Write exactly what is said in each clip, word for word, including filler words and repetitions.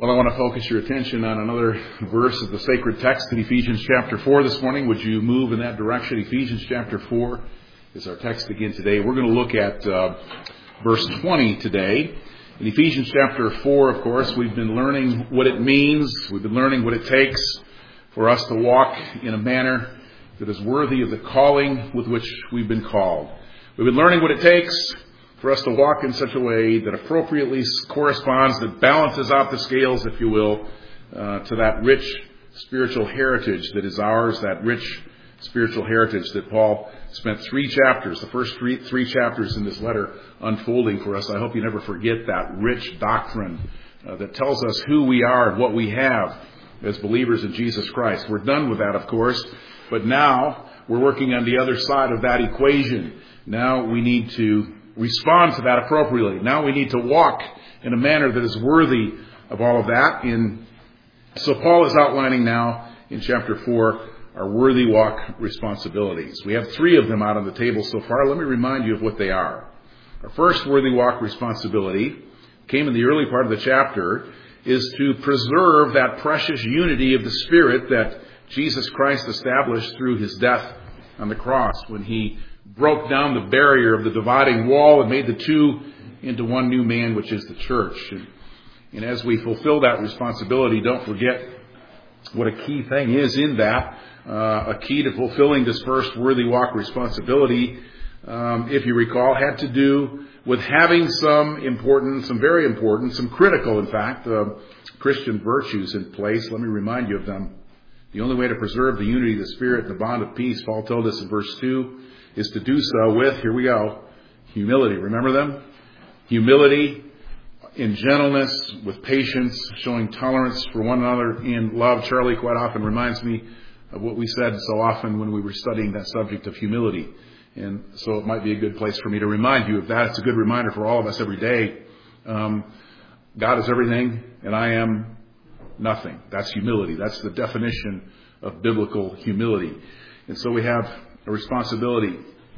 Well, I want to focus your attention on another verse of the sacred text in Ephesians chapter four this morning. Would you move in that direction? Ephesians chapter four is our text again today. We're going to look at uh, verse twenty today. In Ephesians chapter four, of course, we've been learning what it means. We've been learning what it takes for us to walk in a manner that is worthy of the calling with which we've been called. We've been learning what it takes for us to walk in such a way that appropriately corresponds, that balances out the scales, if you will, uh, to that rich spiritual heritage that is ours, that rich spiritual heritage that Paul spent three chapters, the first three, three chapters in this letter unfolding for us. I hope you never forget that rich doctrine uh, that tells us who we are and what we have as believers in Jesus Christ. We're done with that, of course, but now we're working on the other side of that equation. Now we need to respond to that appropriately. Now we need to walk in a manner that is worthy of all of that. In, so Paul is outlining now in chapter four our worthy walk responsibilities. We have three of them out on the table so far. Let me remind you of what they are. Our first worthy walk responsibility came in the early part of the chapter, is to preserve that precious unity of the Spirit that Jesus Christ established through his death on the cross when he broke down the barrier of the dividing wall and made the two into one new man, which is the church. And, and as we fulfill that responsibility, don't forget what a key thing is in that. Uh, a key to fulfilling this first worthy walk responsibility, um, if you recall, had to do with having some important, some very important, some critical, in fact, uh, Christian virtues in place. Let me remind you of them. The only way to preserve the unity of the Spirit and the bond of peace, Paul told us in verse two, is to do so with, here we go, humility. Remember them? Humility in gentleness, with patience, showing tolerance for one another in love. Charlie quite often reminds me of what we said so often when we were studying that subject of humility. And so it might be a good place for me to remind you of that. It's a good reminder for all of us every day. Um, God is everything, and I am nothing. That's humility. That's the definition of biblical humility. And so we have a responsibility,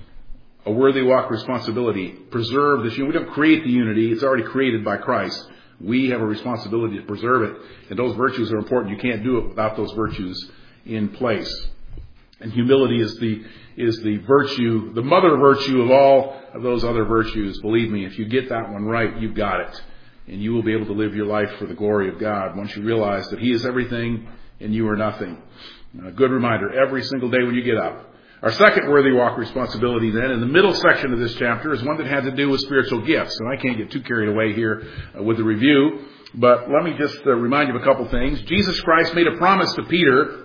a worthy walk responsibility. Preserve this unity. We don't create the unity. It's already created by Christ. We have a responsibility to preserve it. And those virtues are important. You can't do it without those virtues in place. And humility is the is the virtue, the mother virtue of all of those other virtues. Believe me, if you get that one right, you've got it. And you will be able to live your life for the glory of God once you realize that he is everything and you are nothing. A good reminder every single day when you get up. Our second worthy walk responsibility then, in the middle section of this chapter, is one that had to do with spiritual gifts. And I can't get too carried away here uh, with the review, but let me just uh, remind you of a couple things. Jesus Christ made a promise to Peter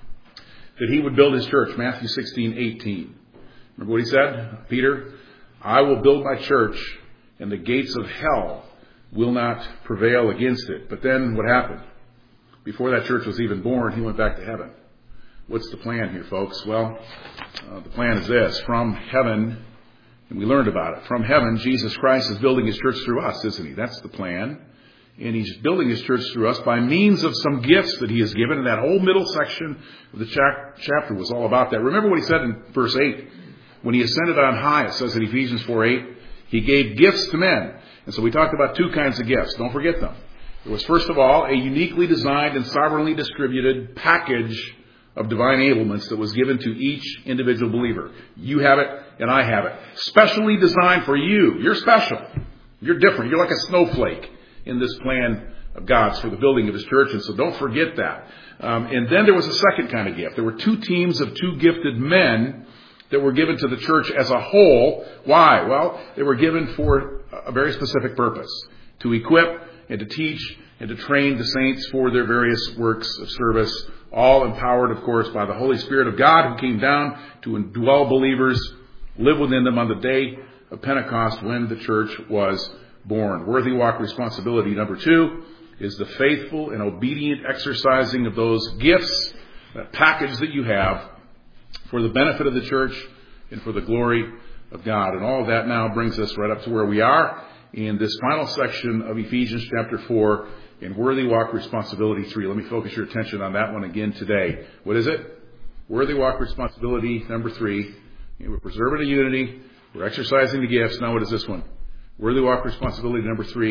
that he would build his church, Matthew sixteen eighteen. Remember what he said? Peter, I will build my church, and the gates of hell will not prevail against it. But then what happened? Before that church was even born, he went back to heaven. What's the plan here, folks? Well, uh, the plan is this. From heaven, and we learned about it, from heaven, Jesus Christ is building his church through us, isn't he? That's the plan. And he's building his church through us by means of some gifts that he has given. And that whole middle section of the chapter was all about that. Remember what he said in verse eight. When he ascended on high, it says in Ephesians four eight, he gave gifts to men. And so we talked about two kinds of gifts. Don't forget them. There was, first of all, a uniquely designed and sovereignly distributed package of divine enablements that was given to each individual believer. You have it, and I have it. Specially designed for you. You're special. You're different. You're like a snowflake in this plan of God's for the building of his church. And so don't forget that. Um, and then there was a second kind of gift. There were two teams of two gifted men that were given to the church as a whole. Why? Well, they were given for a very specific purpose. To equip and to teach and to train the saints for their various works of service. All empowered, of course, by the Holy Spirit of God who came down to indwell believers, live within them on the day of Pentecost when the church was born. Worthy walk responsibility number two is the faithful and obedient exercising of those gifts, that package that you have, for the benefit of the church and for the glory of God. And all of that now brings us right up to where we are in this final section of Ephesians chapter four in worthy walk responsibility three. Let me focus your attention on that one again today. What is it? Worthy walk responsibility number three. We're preserving the unity. We're exercising the gifts. Now what is this one? Worthy walk responsibility number three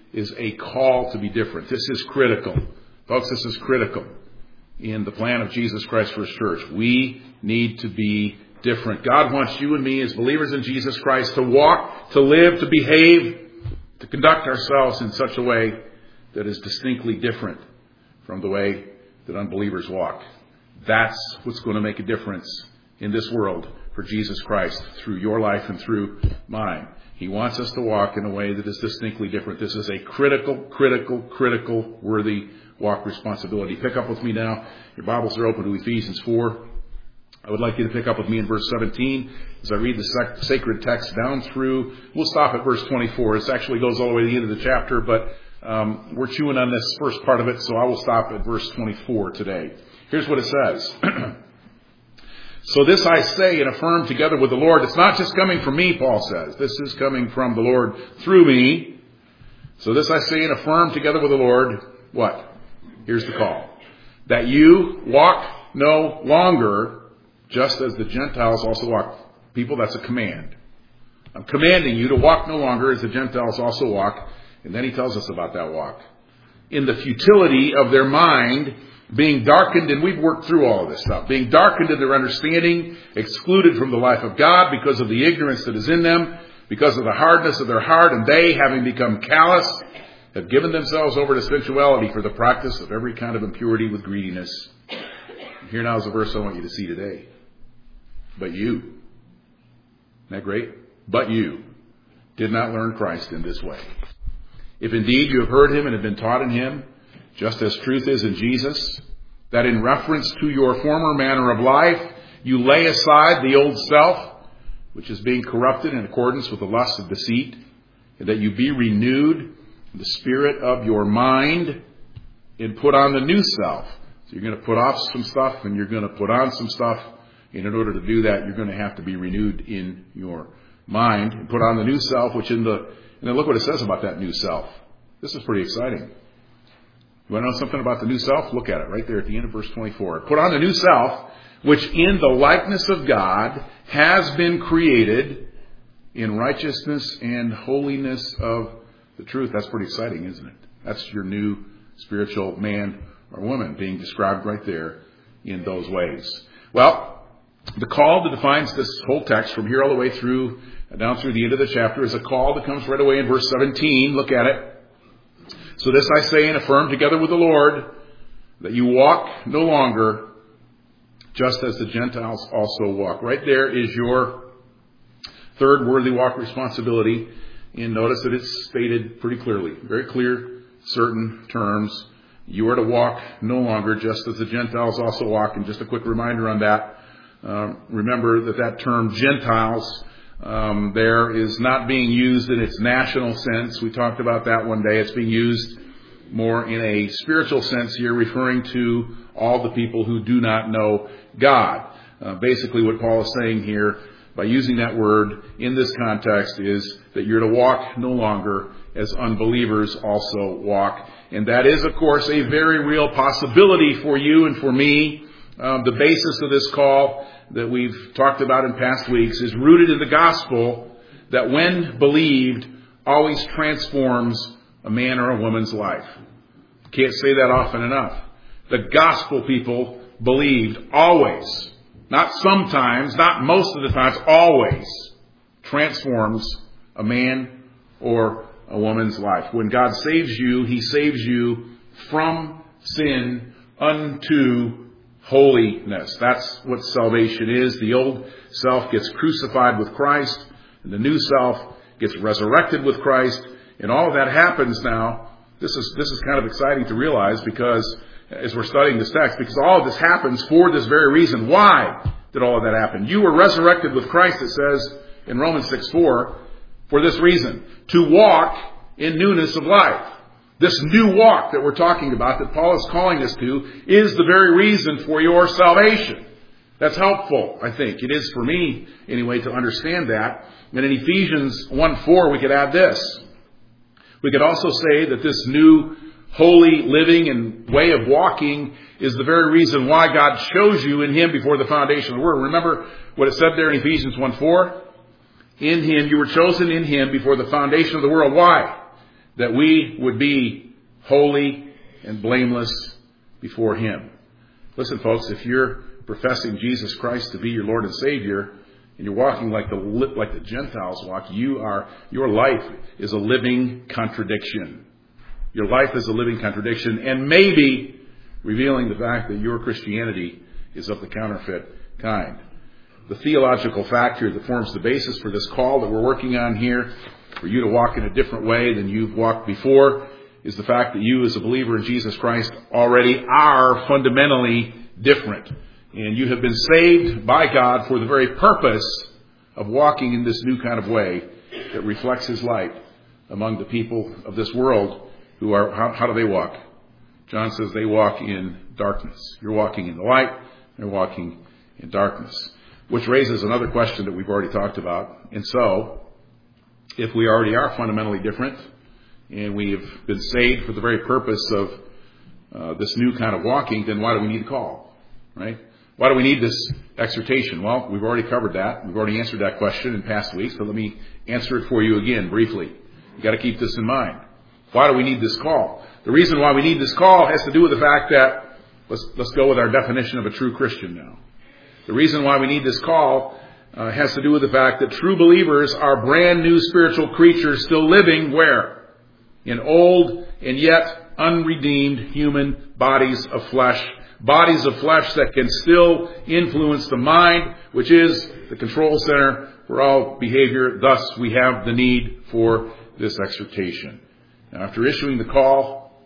is a call to be different. This is critical. Folks, this is critical in the plan of Jesus Christ for His church. We need to be different. God wants you and me as believers in Jesus Christ to walk, to live, to behave, to conduct ourselves in such a way that is distinctly different from the way that unbelievers walk. That's what's going to make a difference in this world for Jesus Christ through your life and through mine. He wants us to walk in a way that is distinctly different. This is a critical, critical, critical, worthy walk responsibility. Pick up with me now. Your Bibles are open to Ephesians four. I would like you to pick up with me in verse seventeen as I read the sac- sacred text down through. We'll stop at verse twenty-four. It actually goes all the way to the end of the chapter, but um, we're chewing on this first part of it, so I will stop at verse twenty-four today. Here's what it says. So this I say and affirm together with the Lord. It's not just coming from me, Paul says. This is coming from the Lord through me. So this I say and affirm together with the Lord. What? Here's the call. That you walk no longer just as the Gentiles also walk. People, that's a command. I'm commanding you to walk no longer as the Gentiles also walk. And then he tells us about that walk. In the futility of their mind, being darkened, and we've worked through all of this stuff, being darkened in their understanding, excluded from the life of God because of the ignorance that is in them, because of the hardness of their heart, and they, having become callous, have given themselves over to sensuality for the practice of every kind of impurity with greediness. Here now is a verse I want you to see today. But you, isn't that great? But you did not learn Christ in this way. If indeed you have heard Him and have been taught in Him, just as truth is in Jesus, that in reference to your former manner of life, you lay aside the old self, which is being corrupted in accordance with the lust of deceit, and that you be renewed in the spirit of your mind and put on the new self. So you're going to put off some stuff and you're going to put on some stuff. And in order to do that, you're going to have to be renewed in your mind and put on the new self, which in the, and then look what it says about that new self. This is pretty exciting. You want to know something about the new self? Look at it right there at the end of verse twenty-four. Put on the new self, which in the likeness of God has been created in righteousness and holiness of the truth. That's pretty exciting, isn't it? That's your new spiritual man or woman being described right there in those ways. Well, the call that defines this whole text from here all the way through, down through the end of the chapter, is a call that comes right away in verse seventeen. Look at it. So this I say and affirm together with the Lord, that you walk no longer just as the Gentiles also walk. Right there is your third worthy walk responsibility. And notice that it's stated pretty clearly, very clear, certain terms. You are to walk no longer just as the Gentiles also walk. And just a quick reminder on that. Uh, remember that that term Gentiles um, there is not being used in its national sense. We talked about that one day. It's being used more in a spiritual sense here, referring to all the people who do not know God. Uh, basically what Paul is saying here by using that word in this context is that you're to walk no longer as unbelievers also walk. And that is, of course, a very real possibility for you and for me. Um, the basis of this call that we've talked about in past weeks is rooted in the gospel that when believed always transforms a man or a woman's life. Can't say that often enough. The gospel, people, believed always, not sometimes, not most of the times, always transforms a man or a woman's life. When God saves you, He saves you from sin unto holiness. That's what salvation is. The old self gets crucified with Christ, and the new self gets resurrected with Christ, and all of that happens now. This is this is kind of exciting to realize because as we're studying this text, because all of this happens for this very reason. Why did all of that happen? You were resurrected with Christ, it says in Romans six four, for this reason, to walk in newness of life. This new walk that we're talking about, that Paul is calling us to, is the very reason for your salvation. That's helpful, I think. It is for me, anyway, to understand that. And in Ephesians one four, we could add this. We could also say that this new holy living and way of walking is the very reason why God chose you in Him before the foundation of the world. Remember what it said there in Ephesians one four? In Him, you were chosen in Him before the foundation of the world. Why? that we would be holy and blameless before Him. Listen, folks, if you're professing Jesus Christ to be your Lord and Savior, and you're walking like the like the Gentiles walk, you are your life is a living contradiction. Your life is a living contradiction, and maybe revealing the fact that your Christianity is of the counterfeit kind. The theological factor that forms the basis for this call that we're working on here, for you to walk in a different way than you've walked before, is the fact that you as a believer in Jesus Christ already are fundamentally different. And you have been saved by God for the very purpose of walking in this new kind of way that reflects His light among the people of this world who are, how, how do they walk? John says they walk in darkness. You're walking in the light, they're walking in darkness. Which raises another question that we've already talked about. And so, if we already are fundamentally different, and we have been saved for the very purpose of uh, this new kind of walking, then why do we need a call? Right? Why do we need this exhortation? Well, we've already covered that. We've already answered that question in past weeks, but let me answer it for you again briefly. You've got to keep this in mind. Why do we need this call? The reason why we need this call has to do with the fact that, let's, let's go with our definition of a true Christian now. The reason why we need this call uh, has to do with the fact that true believers are brand new spiritual creatures still living where? In old and yet unredeemed human bodies of flesh. Bodies of flesh that can still influence the mind, which is the control center for all behavior. Thus, we have the need for this exhortation. Now, after issuing the call,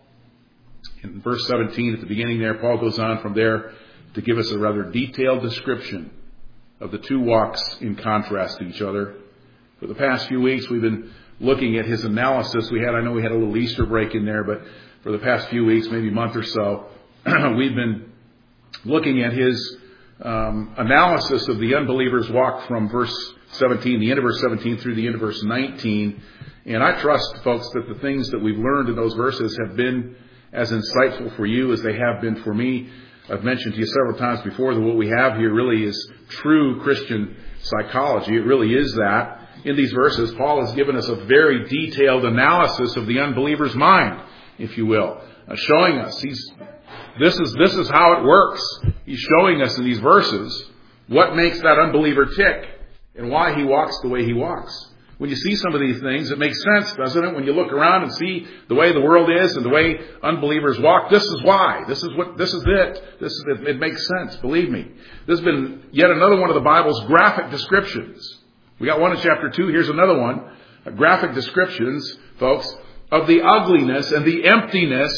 in verse seventeen at the beginning there, Paul goes on from there to give us a rather detailed description of the two walks in contrast to each other. For the past few weeks, we've been looking at his analysis. We had, I know we had a little Easter break in there, but for the past few weeks, maybe a month or so, we've been looking at his um, analysis of the unbeliever's walk from verse seventeen, the end of verse seventeen, through the end of verse nineteen. And I trust, folks, that the things that we've learned in those verses have been as insightful for you as they have been for me. I've mentioned to you several times before that what we have here really is true Christian psychology. It really is that. In these verses, Paul has given us a very detailed analysis of the unbeliever's mind, if you will, uh, showing us he's this is this is how it works. He's showing us in these verses what makes that unbeliever tick and why he walks the way he walks. When you see some of these things, it makes sense, doesn't it? When you look around and see the way the world is and the way unbelievers walk, this is why. This is what. This is it. This is it. It makes sense. Believe me. This has been yet another one of the Bible's graphic descriptions. We got one in chapter two. Here's another one. Graphic descriptions, folks, of the ugliness and the emptiness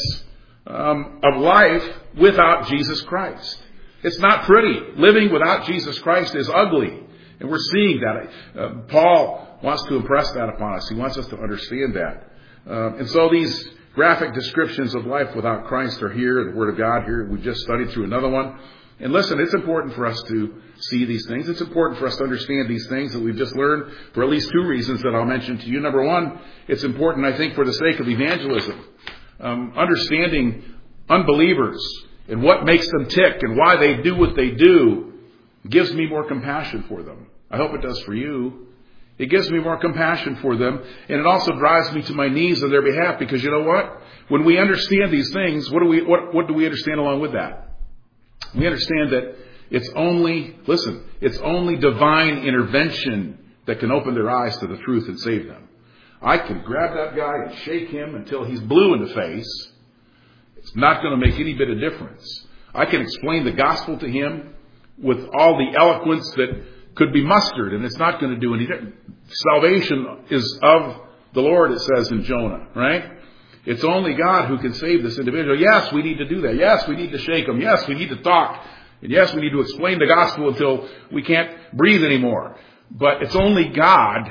um, of life without Jesus Christ. It's not pretty. Living without Jesus Christ is ugly. And we're seeing that. Uh, Paul wants to impress that upon us. He wants us to understand that. Uh, and so these graphic descriptions of life without Christ are here. The Word of God here. We just studied through another one. And listen, it's important for us to see these things. It's important for us to understand these things that we've just learned for at least two reasons that I'll mention to you. Number one, it's important, I think, for the sake of evangelism. Um, understanding unbelievers and what makes them tick and why they do what they do gives me more compassion for them. I hope it does for you. It gives me more compassion for them, and it also drives me to my knees on their behalf, because you know what? When we understand these things, what do we what, what do we understand along with that? We understand that it's only, listen, it's only divine intervention that can open their eyes to the truth and save them. I can grab that guy and shake him until he's blue in the face. It's not going to make any bit of difference. I can explain the gospel to him with all the eloquence that could be mustered, and it's not going to do anything. Salvation is of the Lord, it says in Jonah, right? It's only God who can save this individual. Yes, we need to do that. Yes, we need to shake him. Yes, we need to talk. And yes, we need to explain the gospel until we can't breathe anymore. But it's only God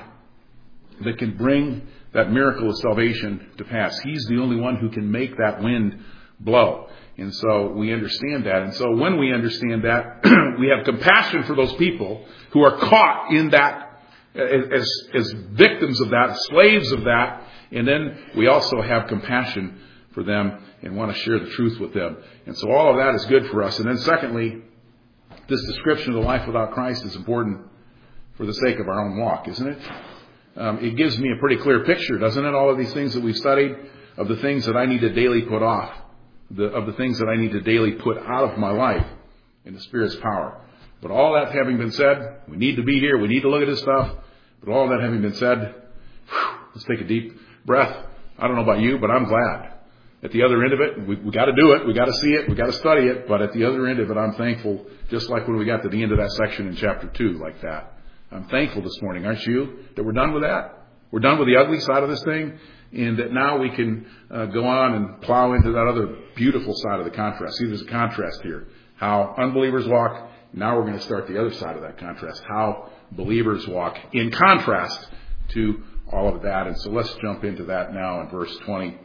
that can bring that miracle of salvation to pass. He's the only one who can make that wind blow. And so we understand that. And so when we understand that, we have compassion for those people who are caught in that as, as victims of that, slaves of that. And then we also have compassion for them and want to share the truth with them. And so all of that is good for us. And then secondly, this description of the life without Christ is important for the sake of our own walk, isn't it? um, it gives me a pretty clear picture, doesn't it? All of these things that we've studied, of the things that I need to daily put off, the, of the things that I need to daily put out of my life in the Spirit's power. But all that having been said, we need to be here. We need to look at this stuff. But all that having been said, whew, let's take a deep breath. I don't know about you, but I'm glad. At the other end of it, we, we got to do it. We got to see it. We got to study it. But at the other end of it, I'm thankful, just like when we got to the end of that section in chapter two, like that. I'm thankful this morning, aren't you, that we're done with that? We're done with the ugly side of this thing, and that now we can uh, go on and plow into that other beautiful side of the contrast. See, there's a contrast here. How unbelievers walk. Now we're going to start the other side of that contrast. How believers walk in contrast to all of that. And so let's jump into that now in verse twenty.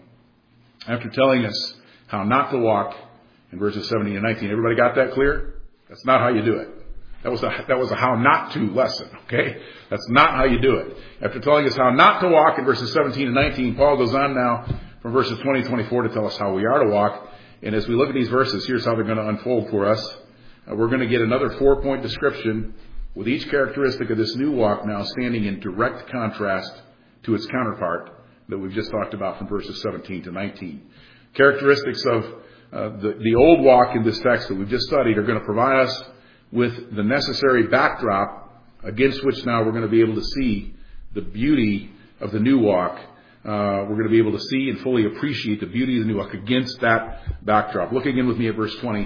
After telling us how not to walk in verses seventeen and nineteen. Everybody got that clear? That's not how you do it. That was a, that was a how not to lesson, okay? That's not how you do it. After telling us how not to walk in verses seventeen and nineteen, Paul goes on now from verses twenty and twenty-four to tell us how we are to walk. And as we look at these verses, here's how they're going to unfold for us. Uh, we're going to get another four-point description with each characteristic of this new walk now standing in direct contrast to its counterpart that we've just talked about from verses seventeen to nineteen. Characteristics of uh, the, the old walk in this text that we've just studied are going to provide us with the necessary backdrop against which now we're going to be able to see the beauty of the new walk. Uh, we're going to be able to see and fully appreciate the beauty of the new walk against that backdrop. Look again with me at verse twenty,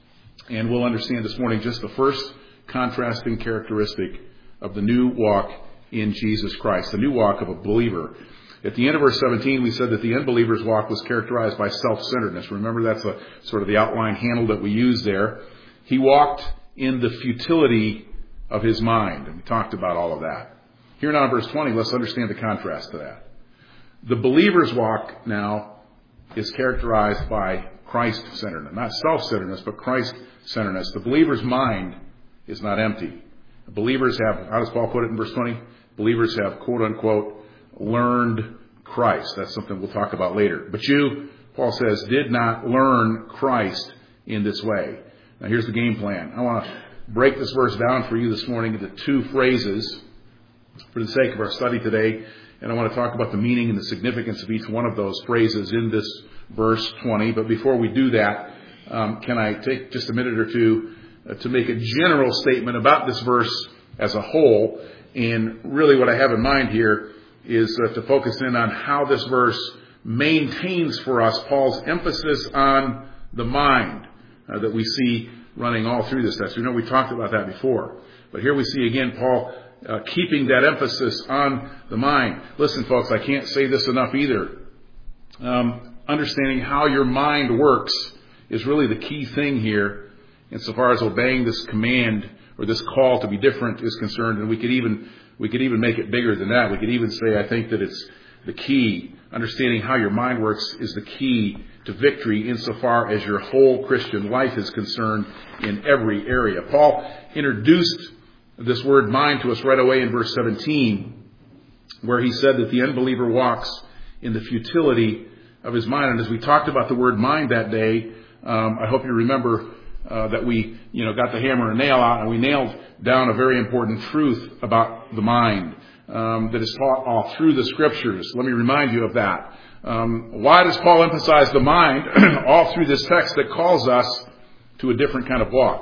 and we'll understand this morning just the first contrasting characteristic of the new walk in Jesus Christ, the new walk of a believer. At the end of verse seventeen, we said that the unbeliever's walk was characterized by self-centeredness. Remember, that's a, sort of the outline handle that we use there. He walked in the futility of his mind, and we talked about all of that. Here now in verse twenty, let's understand the contrast to that. The believer's walk now is characterized by Christ-centeredness, not self-centeredness, but Christ-centeredness. The believer's mind is not empty. Believers have, how does Paul put it in verse twenty? Believers have, quote-unquote, learned Christ. That's something we'll talk about later. But you, Paul says, did not learn Christ in this way. Now here's the game plan. I want to break this verse down for you this morning into two phrases for the sake of our study today. And I want to talk about the meaning and the significance of each one of those phrases in this verse twenty. But before we do that, um, can I take just a minute or two uh, to make a general statement about this verse as a whole? And really what I have in mind here is uh, to focus in on how this verse maintains for us Paul's emphasis on the mind uh, that we see running all through this text. We know we talked about that before. But here we see again Paul uh, keeping that emphasis on the mind. Listen, folks, I can't say this enough either. Um, understanding how your mind works is really the key thing here insofar as obeying this command or this call to be different is concerned. And we could even we could even make it bigger than that. We could even say, I think that it's the key. Understanding how your mind works is the key to victory insofar as your whole Christian life is concerned in every area. Paul introduced this word mind to us right away in verse seventeen, where he said that the unbeliever walks in the futility of his mind. And as we talked about the word mind that day, um, I hope you remember uh, that we, you know, got the hammer and nail out, and we nailed down a very important truth about the mind um, that is taught all through the Scriptures. Let me remind you of that. Um, why does Paul emphasize the mind all through this text that calls us to a different kind of walk?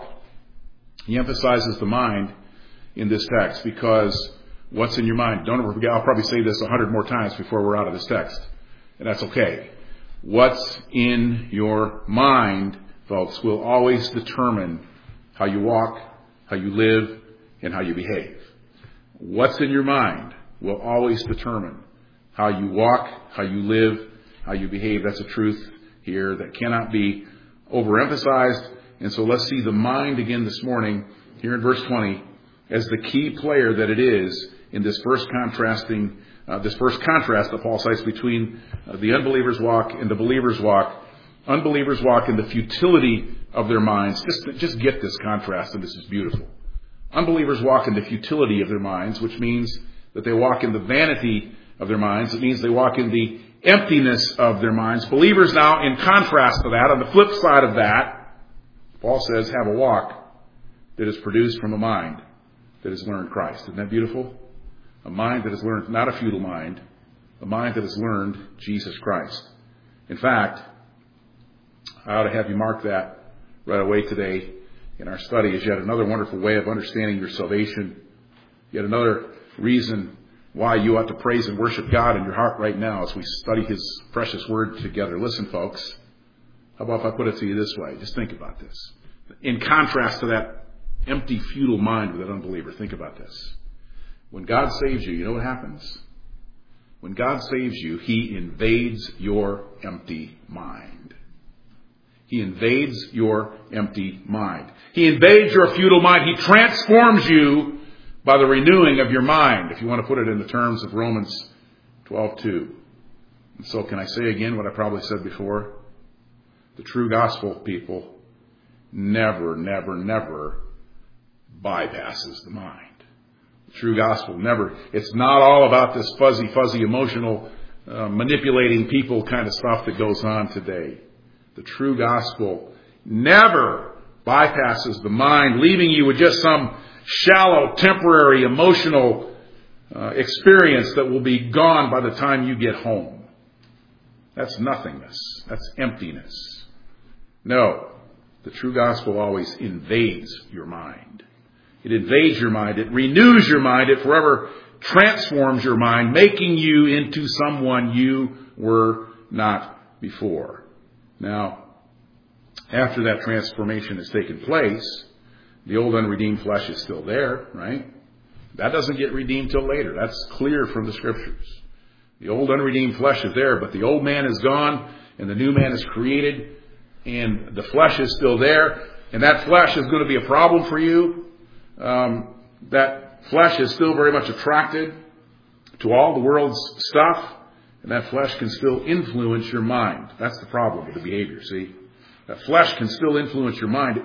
He emphasizes the mind in this text because what's in your mind? Don't ever forget, I'll probably say this a hundred more times before we're out of this text. And that's okay. What's in your mind, folks, will always determine how you walk, how you live, and how you behave. What's in your mind will always determine how you walk, how you live, how you behave. That's a truth here that cannot be overemphasized. And so let's see the mind again this morning here in verse twenty as the key player that it is in this first contrasting, uh, this first contrast that Paul cites between uh, the unbeliever's walk and the believer's walk. Unbelievers walk in the futility of their minds. Just, just get this contrast, and this is beautiful. Unbelievers walk in the futility of their minds, which means that they walk in the vanity of their minds. It means they walk in the emptiness of their minds. Believers now, in contrast to that, on the flip side of that, Paul says, have a walk that is produced from a mind that has learned Christ. Isn't that beautiful? A mind that has learned, not a futile mind, a mind that has learned Jesus Christ. In fact, I ought to have you mark that right away today in our study as yet another wonderful way of understanding your salvation. Yet another reason why you ought to praise and worship God in your heart right now as we study His precious Word together. Listen, folks, how about if I put it to you this way? Just think about this. In contrast to that empty, futile mind of that unbeliever, think about this. When God saves you, you know what happens? When God saves you, He invades your empty mind. He invades your empty mind. He invades your futile mind. He transforms you by the renewing of your mind, if you want to put it in the terms of Romans twelve two. And so can I say again what I probably said before? The true gospel, people, never, never, never bypasses the mind. The true gospel never. It's not all about this fuzzy, fuzzy, emotional, uh, manipulating people kind of stuff that goes on today. The true gospel never bypasses the mind, leaving you with just some shallow, temporary, emotional uh, experience that will be gone by the time you get home. That's nothingness. That's emptiness. No, the true gospel always invades your mind. It invades your mind. It renews your mind. It forever transforms your mind, making you into someone you were not before. Now, after that transformation has taken place, the old unredeemed flesh is still there, right? That doesn't get redeemed till later. That's clear from the Scriptures. The old unredeemed flesh is there, but the old man is gone, and the new man is created, and the flesh is still there, and that flesh is going to be a problem for you. Um, that flesh is still very much attracted to all the world's stuff, and that flesh can still influence your mind. That's the problem with the behavior, see? That flesh can still influence your mind.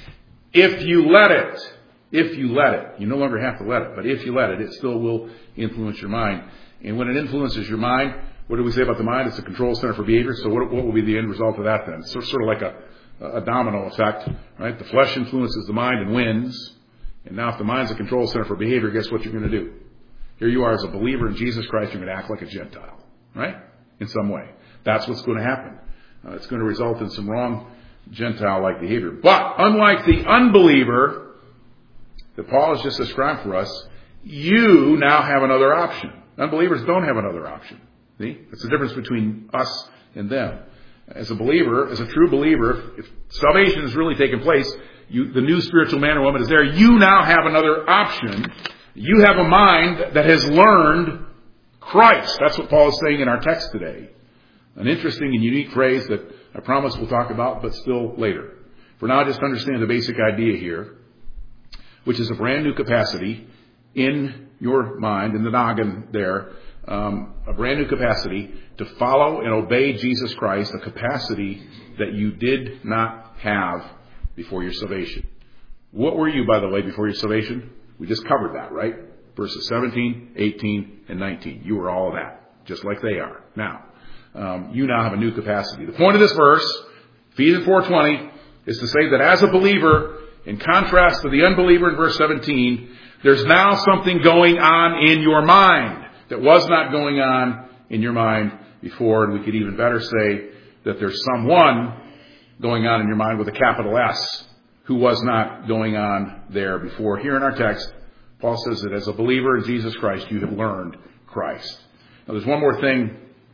If you let it, if you let it, you no longer have to let it, but if you let it, it still will influence your mind. And when it influences your mind, what do we say about the mind? It's a control center for behavior. So what, what will be the end result of that then? It's sort of like a, a domino effect, right? The flesh influences the mind and wins. And now if the mind's a control center for behavior, guess what you're going to do? Here you are as a believer in Jesus Christ, you're going to act like a Gentile, right? In some way. That's what's going to happen. Uh, it's going to result in some wrong Gentile-like behavior. But unlike the unbeliever that Paul has just described for us, you now have another option. Unbelievers don't have another option. See? It's the difference between us and them. As a believer, as a true believer, if, if salvation has really taken place, you, the new spiritual man or woman is there, you now have another option. You have a mind that has learned Christ. That's what Paul is saying in our text today. An interesting and unique phrase that I promise we'll talk about, but still later. For now, just understand the basic idea here, which is a brand new capacity in your mind, in the noggin there, um, a brand new capacity to follow and obey Jesus Christ, a capacity that you did not have before your salvation. What were you, by the way, before your salvation? We just covered that, right? Verses seventeen, eighteen, and nineteen. You were all of that, just like they are. Now, um, you now have a new capacity. The point of this verse, Ephesians four twenty, is to say that as a believer, in contrast to the unbeliever in verse seventeen, there's now something going on in your mind that was not going on in your mind before. And we could even better say that there's someone going on in your mind with a capital S who was not going on there before. Here in our text, Paul says that as a believer in Jesus Christ, you have learned Christ. Now, there's one more thing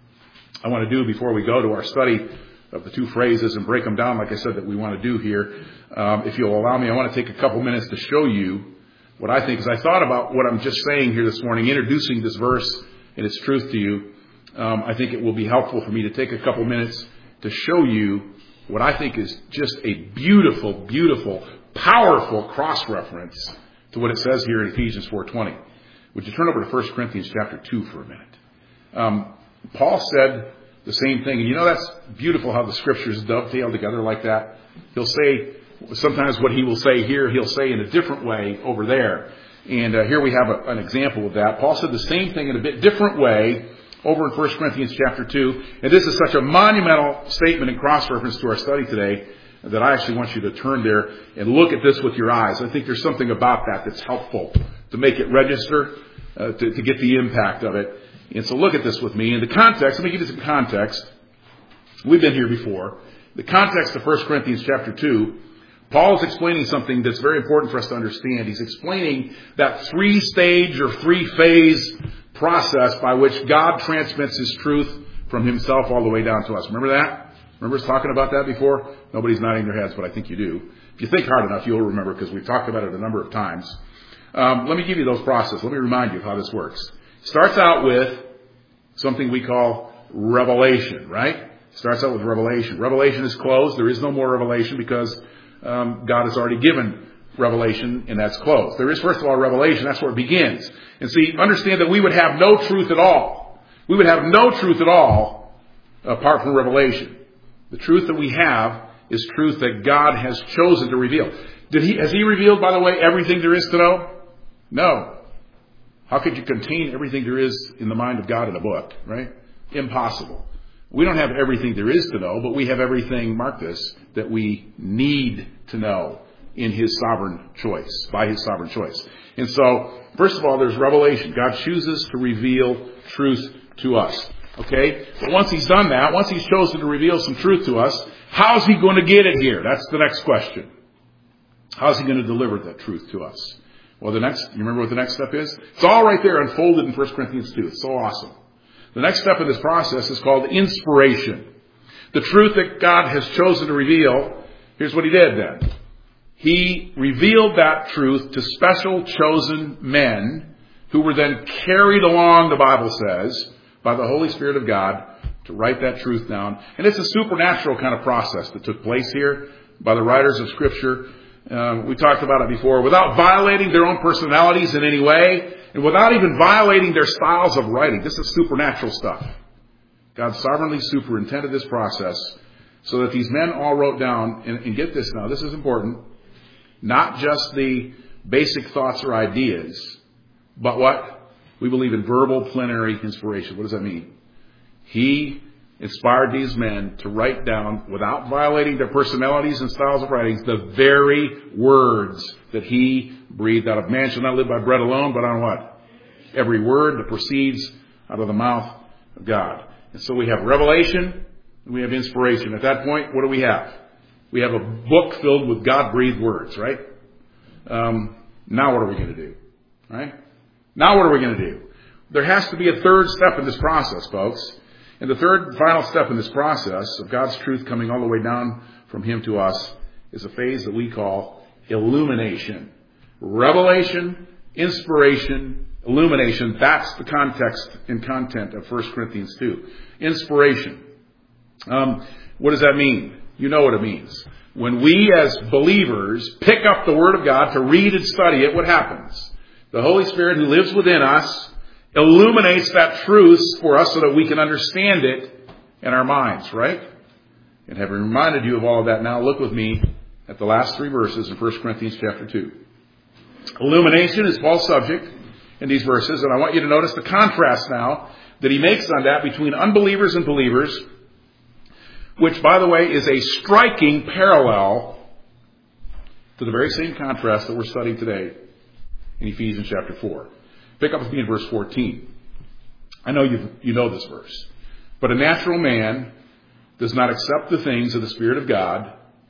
I want to do before we go to our study of the two phrases and break them down, like I said, that we want to do here. Um, if you'll allow me, I want to take a couple minutes to show you what I think. As I thought about what I'm just saying here this morning, introducing this verse and its truth to you, um, I think it will be helpful for me to take a couple minutes to show you what I think is just a beautiful, beautiful, powerful cross-reference to what it says here in Ephesians four twenty. Would you turn over to First Corinthians chapter two for a minute? Um, Paul said the same thing. And you know, that's beautiful how the Scriptures dovetail together like that. He'll say, sometimes what he will say here, he'll say in a different way over there. And uh, here we have a, an example of that. Paul said the same thing in a bit different way over in First Corinthians chapter two. And this is such a monumental statement and cross-reference to our study today that I actually want you to turn there and look at this with your eyes. I think there's something about that that's helpful to make it register. uh, to, to get the impact of it. And so look at this with me. In the context, let me give you some context. We've been here before. The context of First Corinthians chapter two, Paul is explaining something that's very important for us to understand. He's explaining that three-stage or three-phase process by which God transmits His truth from Himself all the way down to us. Remember that? Remember us talking about that before? Nobody's nodding their heads, but I think you do. If you think hard enough, you'll remember because we've talked about it a number of times. Um, let me give you those processes. Let me remind you of how this works. It starts out with something we call revelation, right? It starts out with revelation. Revelation is closed. There is no more revelation because um, God has already given revelation, and that's closed. There is, first of all, revelation. That's where it begins. And see, understand that we would have no truth at all. We would have no truth at all apart from revelation. The truth that we have is truth that God has chosen to reveal. Did he, has He revealed, by the way, everything there is to know? No. How could you contain everything there is in the mind of God in a book, right? Impossible. We don't have everything there is to know, but we have everything, mark this, that we need to know in His sovereign choice, by His sovereign choice. And so, first of all, there's revelation. God chooses to reveal truth to us. Okay? But once He's done that, once He's chosen to reveal some truth to us, how's He going to get it here? That's the next question. How's He going to deliver that truth to us? Well, the next, you remember what the next step is? It's all right there unfolded in First Corinthians two. It's so awesome. The next step in this process is called inspiration. The truth that God has chosen to reveal, here's what He did then. He revealed that truth to special chosen men who were then carried along, the Bible says, by the Holy Spirit of God to write that truth down. And it's a supernatural kind of process that took place here by the writers of Scripture. Um, we talked about it before. Without violating their own personalities in any way, and without even violating their styles of writing. This is supernatural stuff. God sovereignly superintended this process so that these men all wrote down, and, and get this now, this is important, not just the basic thoughts or ideas, but what? We believe in verbal plenary inspiration. What does that mean? He inspired these men to write down, without violating their personalities and styles of writing, the very words that He breathed out of. Man shall not live by bread alone, but on what? Every word that proceeds out of the mouth of God. And so we have revelation and we have inspiration. At that point, what do we have? We have a book filled with God-breathed words, right? Um, now what are we going to do? Right? Now what are we going to do? There has to be a third step in this process, folks. And the third and final step in this process of God's truth coming all the way down from Him to us is a phase that we call illumination. Revelation, inspiration, illumination. That's the context and content of First Corinthians two. Inspiration. Um, what does that mean? You know what it means. When we as believers pick up the Word of God to read and study it, what happens? The Holy Spirit who lives within us illuminates that truth for us so that we can understand it in our minds, right? And having reminded you of all of that, now look with me at the last three verses in First Corinthians chapter two. Illumination is Paul's subject in these verses, and I want you to notice the contrast now that he makes on that between unbelievers and believers, which, by the way, is a striking parallel to the very same contrast that we're studying today in Ephesians chapter four. Pick up with me in verse fourteen. I know you you know this verse. But a natural man does not accept the things of the Spirit of God,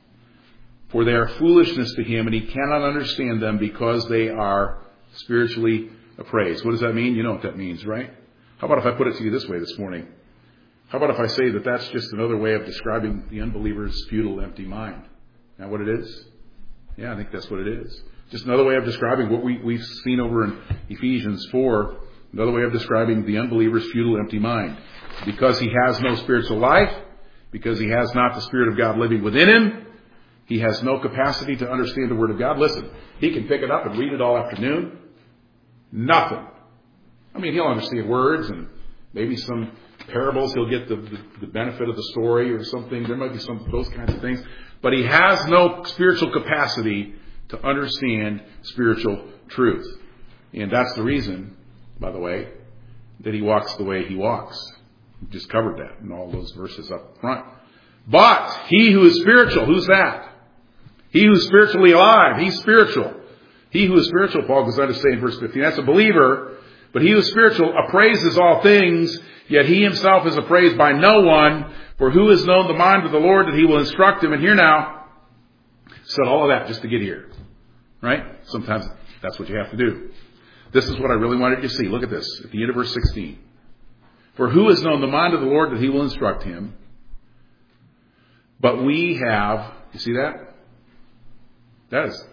for they are foolishness to him, and he cannot understand them because they are spiritually appraised. What does that mean? You know what that means, right? How about if I put it to you this way this morning? How about if I say that that's just another way of describing the unbeliever's futile, empty mind? Isn't that what it is? Yeah, I think that's what it is. Just another way of describing what we, we've seen over in Ephesians four. Another way of describing the unbeliever's futile, empty mind. Because he has no spiritual life, because he has not the Spirit of God living within him, he has no capacity to understand the Word of God. Listen, he can pick it up and read it all afternoon. Nothing. I mean, he'll understand words and maybe some parables. He'll get the, the, the benefit of the story or something. There might be some those kinds of things. But he has no spiritual capacity to understand spiritual truth. And that's the reason, by the way, that he walks the way he walks. We just covered that in all those verses up front. But he who is spiritual, who's that? He who is spiritually alive, he's spiritual. He who is spiritual, Paul goes on to say in verse fifteen, that's a believer, But he who is spiritual appraises all things, yet he himself is appraised by no one. For who has known the mind of the Lord that he will instruct him? And here now, said all of that just to get here. Right? Sometimes that's what you have to do. This is what I really wanted you to see. Look at this. At the end of verse sixteen. For who has known the mind of the Lord that he will instruct him? But we have, you see that? That is,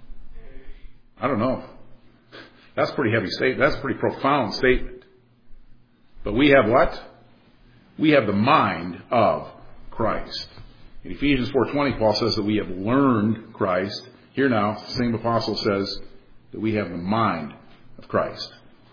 I don't know. That's a pretty heavy statement. That's a pretty profound statement. But we have what? We have the mind of Christ. In Ephesians four twenty, Paul says that we have learned Christ. Here now, the same apostle says that we have the mind of Christ.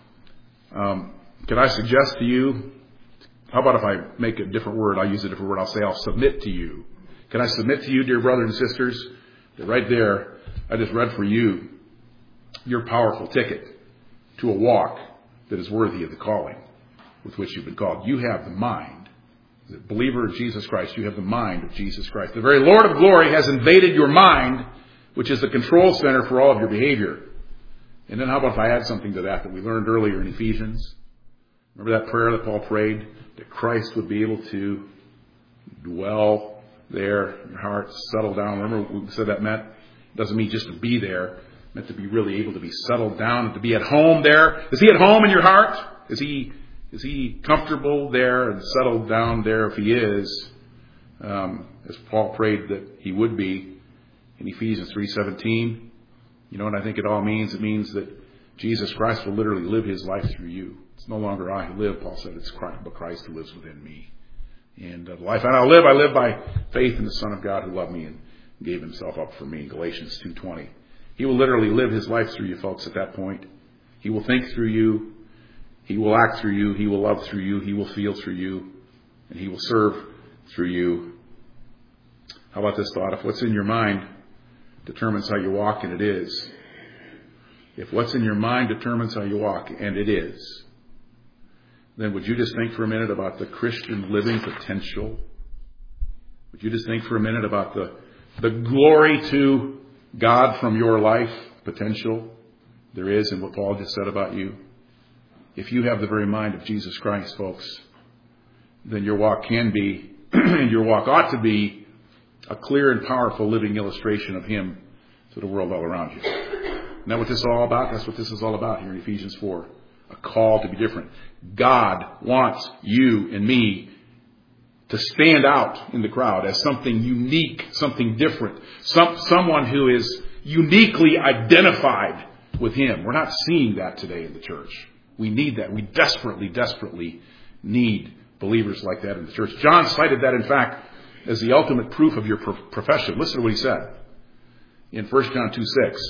Um, can I suggest to you, how about if I make a different word? I'll use a different word. I'll say I'll submit to you. Can I submit to you, dear brothers and sisters, that right there, I just read for you your powerful ticket to a walk that is worthy of the calling with which you've been called. You have the mind. As a believer of Jesus Christ, you have the mind of Jesus Christ. The very Lord of glory has invaded your mind, which is the control center for all of your behavior. And then how about if I add something to that that we learned earlier in Ephesians? Remember that prayer that Paul prayed? That Christ would be able to dwell there in your heart, settle down. Remember what we said that meant? It doesn't mean just to be there. It meant to be really able to be settled down and to be at home there. Is he at home in your heart? Is he is he comfortable there and settled down there? If he is, um, as Paul prayed that he would be in Ephesians three seventeen, you know what I think it all means? It means that Jesus Christ will literally live his life through you. It's no longer I who live, Paul said. It's Christ, but Christ who lives within me. And uh, the life I now live, I live by faith in the Son of God who loved me and gave himself up for me. Galatians two twenty. He will literally live his life through you, folks, at that point. He will think through you. He will act through you. He will love through you. He will feel through you. And he will serve through you. How about this thought? If what's in your mind determines how you walk, and it is. If what's in your mind determines how you walk, and it is, then would you just think for a minute about the Christian living potential? Would you just think for a minute about the, the glory to God from your life potential there is in what Paul just said about you? If you have the very mind of Jesus Christ, folks, then your walk can be, and your walk ought to be, a clear and powerful living illustration of him to the world all around you. Isn't that what this is all about? That's what this is all about here in Ephesians four. A call to be different. God wants you and me to stand out in the crowd as something unique, something different, some, someone who is uniquely identified with him. We're not seeing that today in the church. We need that. We desperately, desperately need believers like that in the church. John cited that, in fact, as the ultimate proof of your profession. Listen to what he said in First John two six.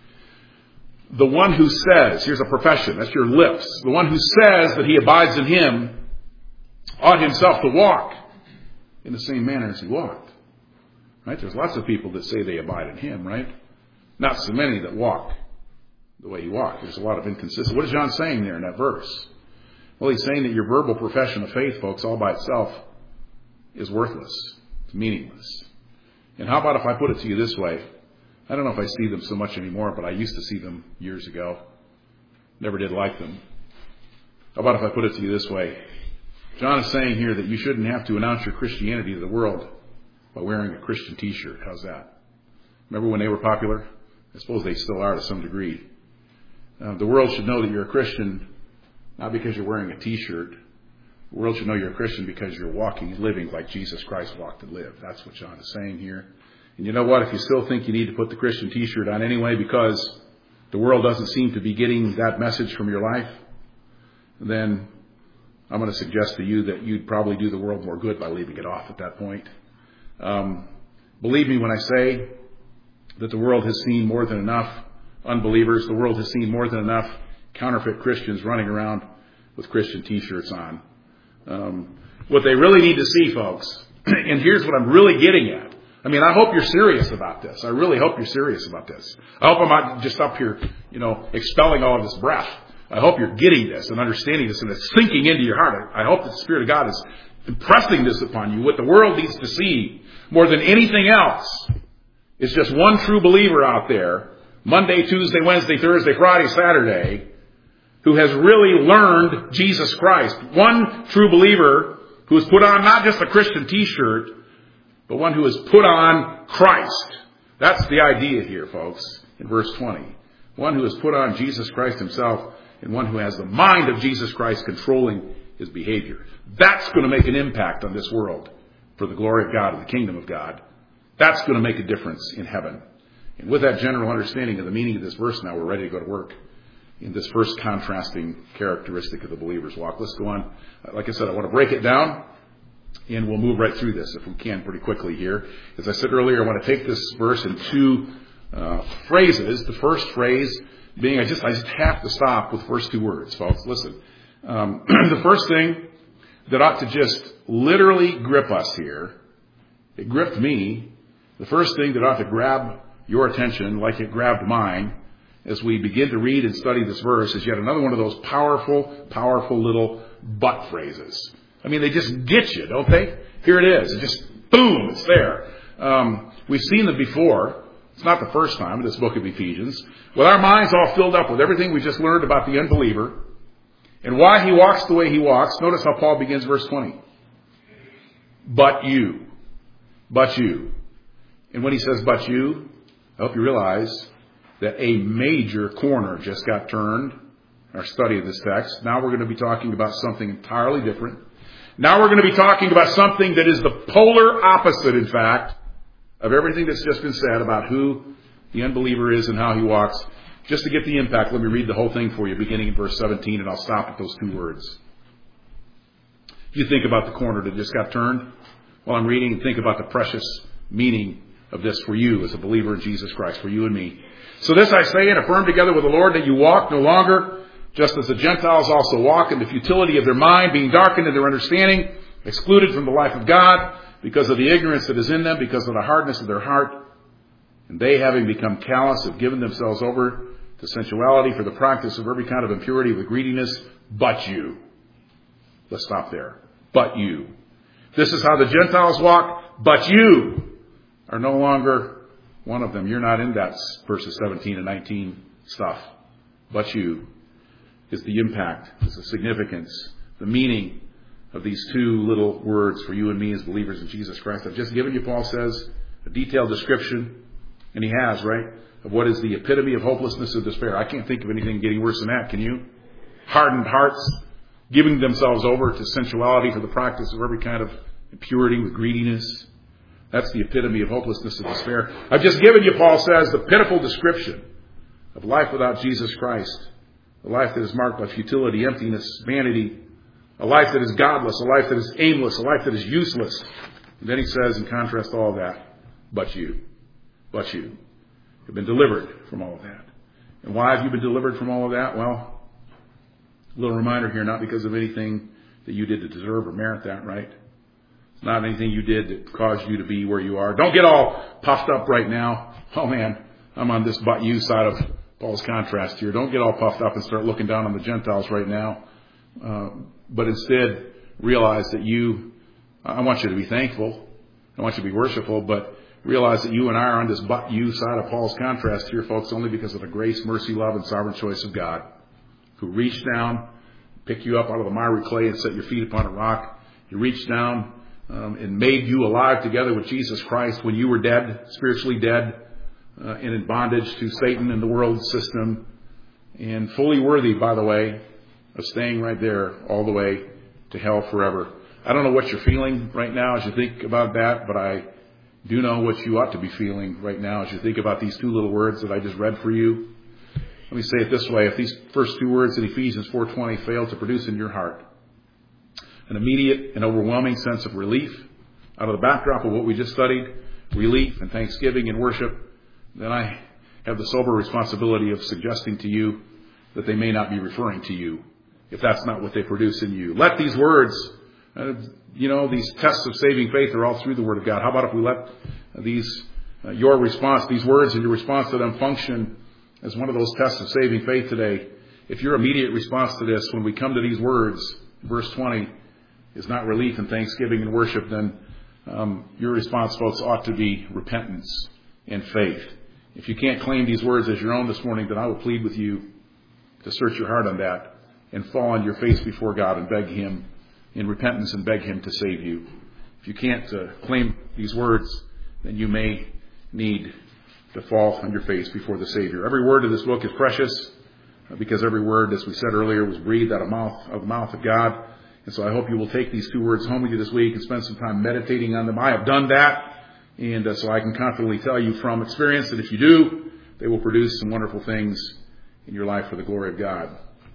The one who says, here's a profession, that's your lips. The one who says that he abides in him ought himself to walk in the same manner as he walked. Right? There's lots of people that say they abide in him, right? Not so many that walk the way he walked. There's a lot of inconsistency. What is John saying there in that verse? Well, he's saying that your verbal profession of faith, folks, all by itself is worthless. It's meaningless. And how about if I put it to you this way? I don't know if I see them so much anymore, but I used to see them years ago. Never did like them. How about if I put it to you this way? John is saying here that you shouldn't have to announce your Christianity to the world by wearing a Christian t-shirt. How's that? Remember when they were popular? I suppose they still are to some degree. Uh, the world should know that you're a Christian not because you're wearing a t-shirt. The world should know you're a Christian because you're walking and living like Jesus Christ walked and lived. That's what John is saying here. And you know what? If you still think you need to put the Christian t-shirt on anyway because the world doesn't seem to be getting that message from your life, then I'm going to suggest to you that you'd probably do the world more good by leaving it off at that point. Um, believe me when I say that the world has seen more than enough unbelievers. The world has seen more than enough counterfeit Christians running around with Christian t-shirts on. Um, what they really need to see, folks, and here's what I'm really getting at. I mean, I hope you're serious about this. I really hope you're serious about this. I hope I'm not just up here, you know, expelling all of this breath. I hope you're getting this and understanding this and it's sinking into your heart. I hope that the Spirit of God is impressing this upon you. What the world needs to see more than anything else is just one true believer out there, Monday, Tuesday, Wednesday, Thursday, Friday, Saturday, who has really learned Jesus Christ. One true believer who has put on not just a Christian t-shirt, but one who has put on Christ. That's the idea here, folks, in verse twenty. One who has put on Jesus Christ himself, and one who has the mind of Jesus Christ controlling his behavior. That's going to make an impact on this world for the glory of God and the kingdom of God. That's going to make a difference in heaven. And with that general understanding of the meaning of this verse now, we're ready to go to work in this first contrasting characteristic of the believer's walk. Let's go on. Like I said, I want to break it down, and we'll move right through this if we can pretty quickly here. As I said earlier, I want to take this verse in two uh, phrases. The first phrase being, I just I just have to stop with the first two words, folks. Listen. Um, the first thing that ought to just literally grip us here, it gripped me. The first thing that ought to grab your attention like it grabbed mine as we begin to read and study this verse is yet another one of those powerful, powerful little but phrases. I mean, they just get you, don't they? Here it is. It just, boom, it's there. Um, we've seen them before. It's not the first time in this book of Ephesians. With our minds all filled up with everything we just learned about the unbeliever and why he walks the way he walks, notice how Paul begins verse twenty. But you. But you. And when he says but you, I hope you realize that a major corner just got turned in our study of this text. Now we're going to be talking about something entirely different. Now we're going to be talking about something that is the polar opposite, in fact, of everything that's just been said about who the unbeliever is and how he walks. Just to get the impact, let me read the whole thing for you, beginning in verse seventeen, and I'll stop at those two words. You think about the corner that just got turned while I'm reading, and think about the precious meaning of this for you as a believer in Jesus Christ, for you and me. So this I say and affirm together with the Lord, that you walk no longer just as the Gentiles also walk in the futility of their mind, being darkened in their understanding, excluded from the life of God because of the ignorance that is in them, because of the hardness of their heart. And they, having become callous, have given themselves over to sensuality for the practice of every kind of impurity with greediness. But you. Let's stop there. But you. This is how the Gentiles walk, but you are no longer one of them. You're not in that verses seventeen and nineteen stuff. But you is the impact, is the significance, the meaning of these two little words for you and me as believers in Jesus Christ. I've just given you, Paul says, a detailed description, and he has, right, of what is the epitome of hopelessness and despair. I can't think of anything getting worse than that, can you? Hardened hearts, giving themselves over to sensuality for the practice of every kind of impurity with greediness. That's the epitome of hopelessness and despair. I've just given you, Paul says, the pitiful description of life without Jesus Christ. A life that is marked by futility, emptiness, vanity. A life that is godless. A life that is aimless. A life that is useless. And then he says, in contrast to all that, but you. But you have been delivered from all of that. And why have you been delivered from all of that? Well, a little reminder here, not because of anything that you did to deserve or merit that, right? It's not anything you did that caused you to be where you are. Don't get all puffed up right now. Oh man, I'm on this but you side of Paul's contrast here. Don't get all puffed up and start looking down on the Gentiles right now. Uh, but instead, realize that you, I want you to be thankful. I want you to be worshipful, but realize that you and I are on this but you side of Paul's contrast here, folks, only because of the grace, mercy, love, and sovereign choice of God, who reached down, picked you up out of the miry clay and set your feet upon a rock. He reached down um, and made you alive together with Jesus Christ when you were dead, spiritually dead, uh, and in bondage to Satan and the world system, and fully worthy, by the way, of staying right there all the way to hell forever. I don't know what you're feeling right now as you think about that, but I do know what you ought to be feeling right now as you think about these two little words that I just read for you. Let me say it this way. If these first two words in Ephesians four twenty fail to produce in your heart an immediate and overwhelming sense of relief out of the backdrop of what we just studied, relief and thanksgiving and worship, then I have the sober responsibility of suggesting to you that they may not be referring to you if that's not what they produce in you. Let these words, uh, you know, these tests of saving faith are all through the Word of God. How about if we let these, uh, your response, these words and your response to them function as one of those tests of saving faith today? If your immediate response to this, when we come to these words, verse twenty, is not relief and thanksgiving and worship, then um, your response, folks, ought to be repentance and faith. If you can't claim these words as your own this morning, then I will plead with you to search your heart on that and fall on your face before God and beg Him in repentance and beg Him to save you. If you can't uh, claim these words, then you may need to fall on your face before the Savior. Every word of this book is precious uh, because every word, as we said earlier, was breathed out of, mouth, of the mouth of God. And so I hope you will take these two words home with you this week and spend some time meditating on them. I have done that, and uh, so I can confidently tell you from experience that if you do, they will produce some wonderful things in your life for the glory of God.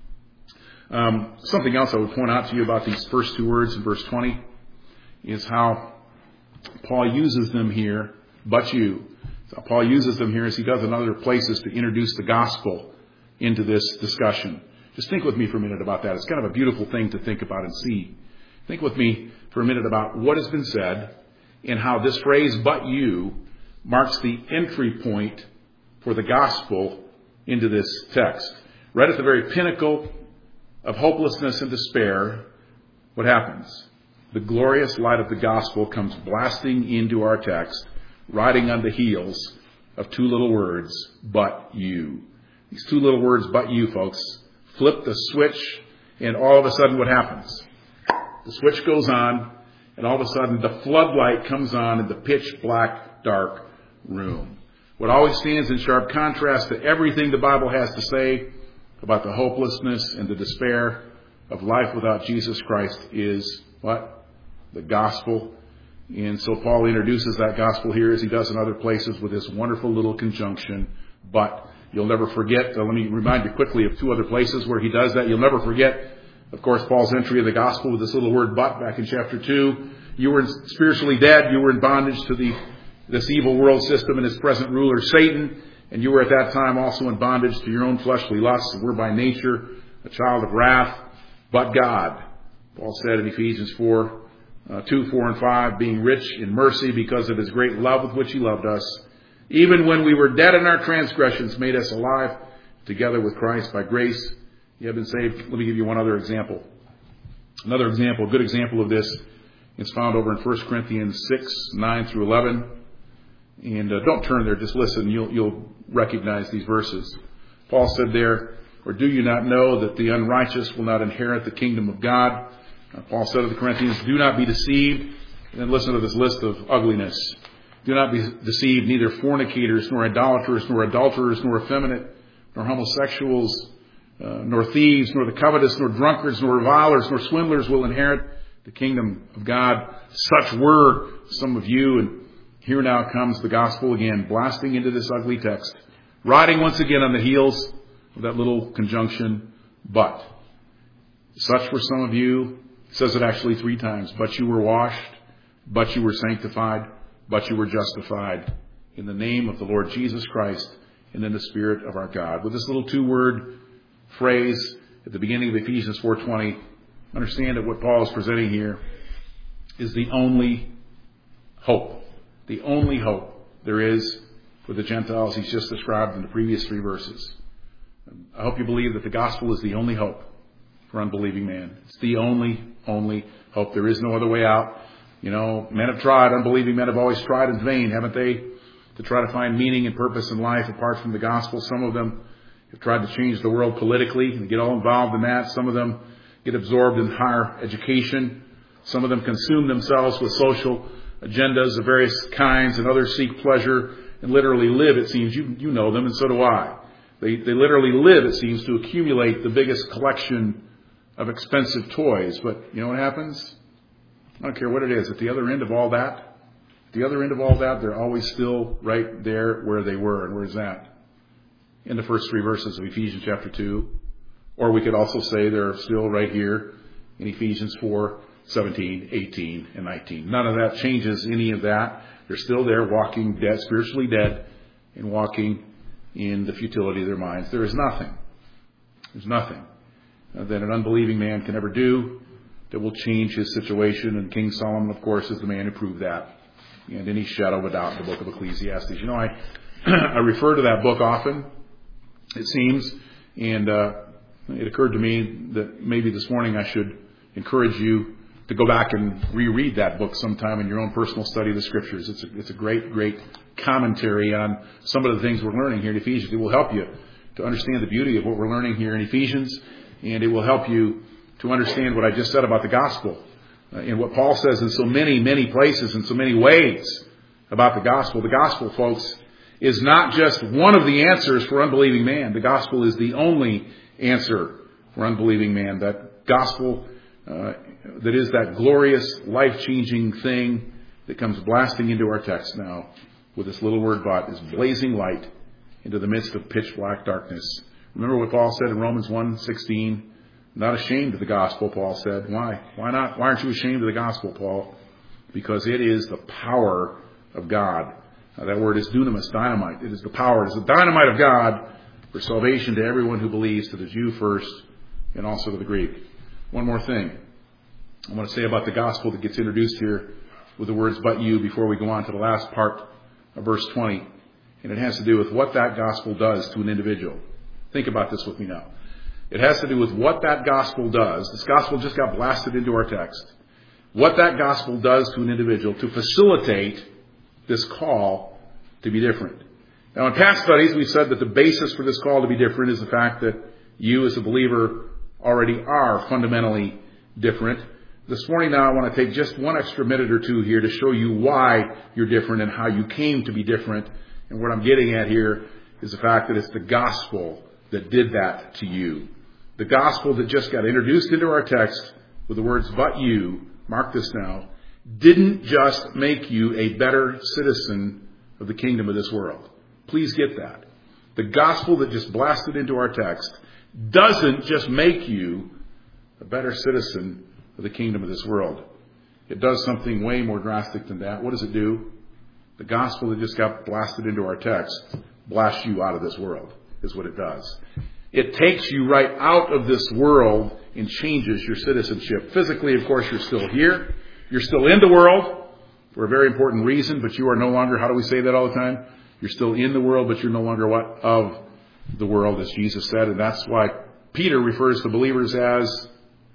Um, something else I would point out to you about these first two words in verse twenty is how Paul uses them here, but you. So Paul uses them here as he does in other places to introduce the gospel into this discussion. Just think with me for a minute about that. It's kind of a beautiful thing to think about and see. Think with me for a minute about what has been said and how this phrase, but you, marks the entry point for the gospel into this text. Right at the very pinnacle of hopelessness and despair, what happens? The glorious light of the gospel comes blasting into our text, riding on the heels of two little words, but you. These two little words, but you, folks, flip the switch, and all of a sudden what happens? The switch goes on, and all of a sudden the floodlight comes on in the pitch black, dark room. What always stands in sharp contrast to everything the Bible has to say about the hopelessness and the despair of life without Jesus Christ is what? The gospel. And so Paul introduces that gospel here as he does in other places with this wonderful little conjunction, but. You'll never forget, uh, let me remind you quickly of two other places where he does that. You'll never forget, of course, Paul's entry of the gospel with this little word but back in chapter two. You were spiritually dead. You were in bondage to the this evil world system and its present ruler, Satan. And you were at that time also in bondage to your own fleshly lusts. And were by nature a child of wrath, but God. Paul said in Ephesians four, uh, two, four, and five, being rich in mercy because of His great love with which He loved us, even when we were dead in our transgressions, made us alive together with Christ. By grace, you have been saved. Let me give you one other example. Another example, a good example of this is found over in First Corinthians six, nine through eleven. And uh, don't turn there, just listen. You'll, you'll recognize these verses. Paul said there, or do you not know that the unrighteous will not inherit the kingdom of God? Uh, Paul said to the Corinthians, do not be deceived. And then listen to this list of ugliness. Do not be deceived, neither fornicators, nor idolaters, nor adulterers, nor effeminate, nor homosexuals, uh, nor thieves, nor the covetous, nor drunkards, nor revilers, nor swindlers will inherit the kingdom of God. Such were some of you, and here now comes the gospel again, blasting into this ugly text, riding once again on the heels of that little conjunction, but. Such were some of you, it says it actually three times, but you were washed, but you were sanctified, but you were justified in the name of the Lord Jesus Christ and in the Spirit of our God. With this little two-word phrase at the beginning of Ephesians four twenty, understand that what Paul is presenting here is the only hope. The only hope there is for the Gentiles he's just described in the previous three verses. I hope you believe that the gospel is the only hope for unbelieving man. It's the only, only hope. There is no other way out. You know, men have tried, unbelieving men have always tried in vain, haven't they, to try to find meaning and purpose in life apart from the gospel. Some of them have tried to change the world politically and get all involved in that. Some of them get absorbed in higher education. Some of them consume themselves with social agendas of various kinds, and others seek pleasure and literally live, it seems. You, you know them, and so do I. They, they literally live, it seems, to accumulate the biggest collection of expensive toys. But you know what happens? I don't care what it is. At the other end of all that, at the other end of all that, they're always still right there where they were. And where's that? In the first three verses of Ephesians chapter two. Or we could also say they're still right here in Ephesians four, seventeen, eighteen, and nineteen. None of that changes any of that. They're still there walking dead, spiritually dead, and walking in the futility of their minds. There is nothing. There's nothing that an unbelieving man can ever do that will change his situation. And King Solomon, of course, is the man who proved that. And any shadow of a doubt in the book of Ecclesiastes. You know, I I refer to that book often, it seems, and uh, it occurred to me that maybe this morning I should encourage you to go back and reread that book sometime in your own personal study of the Scriptures. It's a, it's a great, great commentary on some of the things we're learning here in Ephesians. It will help you to understand the beauty of what we're learning here in Ephesians and it will help you to understand what I just said about the gospel uh, and what Paul says in so many, many places, in so many ways about the gospel. The gospel, folks, is not just one of the answers for unbelieving man. The gospel is the only answer for unbelieving man. That gospel uh, that is that glorious, life-changing thing that comes blasting into our text now with this little word but, is blazing light into the midst of pitch black darkness. Remember what Paul said in Romans one sixteen? Not ashamed of the gospel, Paul said. Why? Why not? Why aren't you ashamed of the gospel, Paul? Because it is the power of God. Now, that word is dunamis, dynamite. It is the power. It is the dynamite of God for salvation to everyone who believes, to the Jew first and also to the Greek. One more thing I want to say about the gospel that gets introduced here with the words but you before we go on to the last part of verse twenty. And it has to do with what that gospel does to an individual. Think about this with me now. It has to do with what that gospel does. This gospel just got blasted into our text. What that gospel does to an individual to facilitate this call to be different. Now, in past studies, we've said that the basis for this call to be different is the fact that you as a believer already are fundamentally different. This morning now I want to take just one extra minute or two here to show you why you're different and how you came to be different. And what I'm getting at here is the fact that it's the gospel that did that to you. The gospel that just got introduced into our text with the words but you, mark this now, didn't just make you a better citizen of the kingdom of this world. Please get that. The gospel that just blasted into our text doesn't just make you a better citizen of the kingdom of this world. It does something way more drastic than that. What does it do? The gospel that just got blasted into our text blasts you out of this world, is what it does. It takes you right out of this world and changes your citizenship. Physically, of course, you're still here. You're still in the world for a very important reason, but you are no longer, how do we say that all the time? You're still in the world, but you're no longer what? Of the world, as Jesus said. And that's why Peter refers to believers as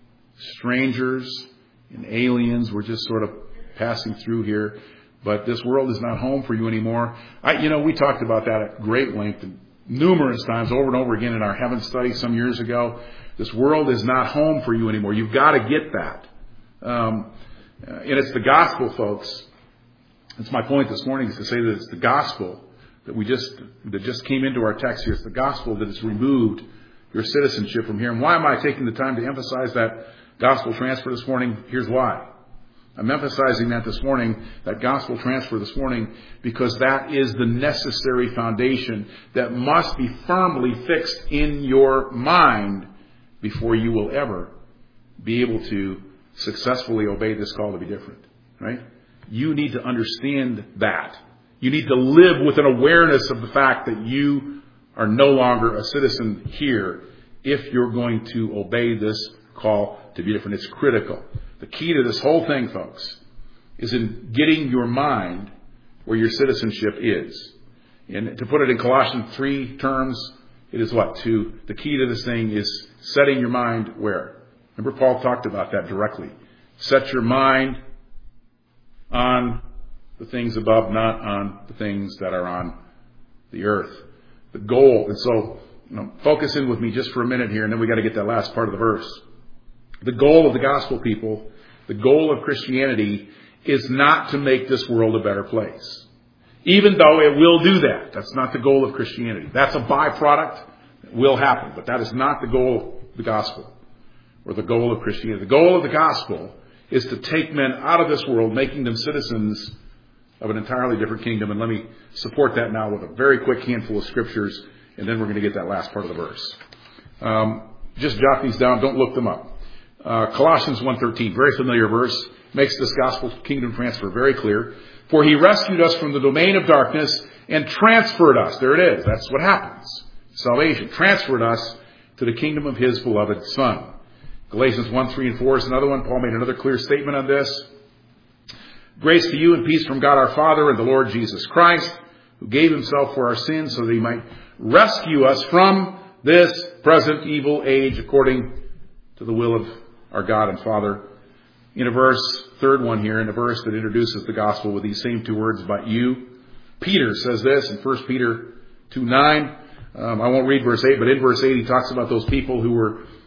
strangers and aliens. We're just sort of passing through here. But this world is not home for you anymore. I, you know, we talked about that at great length and numerous times over and over again in our heaven study some years ago. This world is not home for you anymore. You've got to get that. Um, and it's the gospel, folks. That's my point this morning, is to say that it's the gospel that we just, that just came into our text here. It's the gospel that has removed your citizenship from here. And why am I taking the time to emphasize that gospel transfer this morning? Here's why. I'm emphasizing that this morning, that gospel transfer this morning, because that is the necessary foundation that must be firmly fixed in your mind before you will ever be able to successfully obey this call to be different. Right? You need to understand that. You need to live with an awareness of the fact that you are no longer a citizen here if you're going to obey this call to be different. It's critical. The key to this whole thing, folks, is in getting your mind where your citizenship is. And to put it in Colossians three terms, it is what? To the key to this thing is setting your mind where? Remember, Paul talked about that directly. Set your mind on the things above, not on the things that are on the earth. The goal, and so, you know, focus in with me just for a minute here, and then we got to get that last part of the verse. The goal of the gospel, people, the goal of Christianity is not to make this world a better place. Even though it will do that. That's not the goal of Christianity. That's a byproduct. It will happen. But that is not the goal of the gospel or the goal of Christianity. The goal of the gospel is to take men out of this world, making them citizens of an entirely different kingdom. And let me support that now with a very quick handful of scriptures, and then we're going to get that last part of the verse. Um, just jot these down. Don't look them up. Uh, Colossians one thirteen, very familiar verse, makes this gospel kingdom transfer very clear. For he rescued us from the domain of darkness and transferred us. There it is. That's what happens. Salvation. Transferred us to the kingdom of his beloved Son. Galatians one, three, and four is another one. Paul made another clear statement on this. Grace to you and peace from God our Father and the Lord Jesus Christ, who gave himself for our sins so that he might rescue us from this present evil age according to the will of our God and Father. In a verse, third one here, in a verse that introduces the gospel with these same two words, but you. Peter says this in First Peter two nine. Um, I won't read verse eight, but in verse eight he talks about those people who were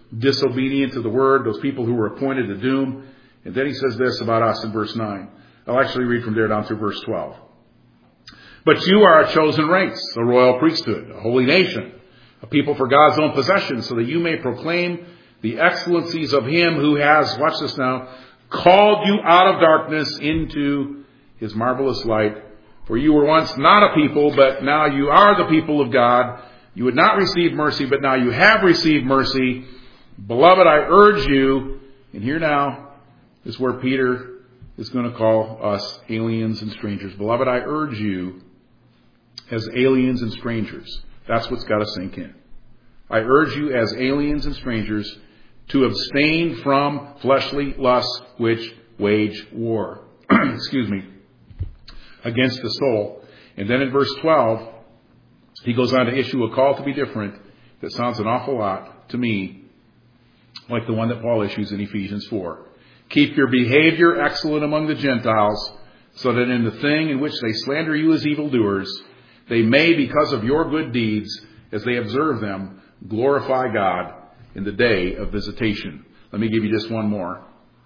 disobedient to the word, those people who were appointed to doom. And then he says this about us in verse nine. I'll actually read from there down through verse twelve. But you are a chosen race, a royal priesthood, a holy nation, a people for God's own possession, so that you may proclaim the excellencies of him who has, watch this now, called you out of darkness into his marvelous light. For you were once not a people, but now you are the people of God. You would not receive mercy, but now you have received mercy. Beloved, I urge you, and here now is where Peter is going to call us aliens and strangers. Beloved, I urge you as aliens and strangers. That's what's got to sink in. I urge you as aliens and strangers to abstain from fleshly lusts which wage war. Excuse me. Against the soul. And then in verse twelve, he goes on to issue a call to be different that sounds an awful lot to me like the one that Paul issues in Ephesians four. Keep your behavior excellent among the Gentiles, so that in the thing in which they slander you as evildoers, they may, because of your good deeds, as they observe them, glorify God in the day of visitation. Let me give you just one more.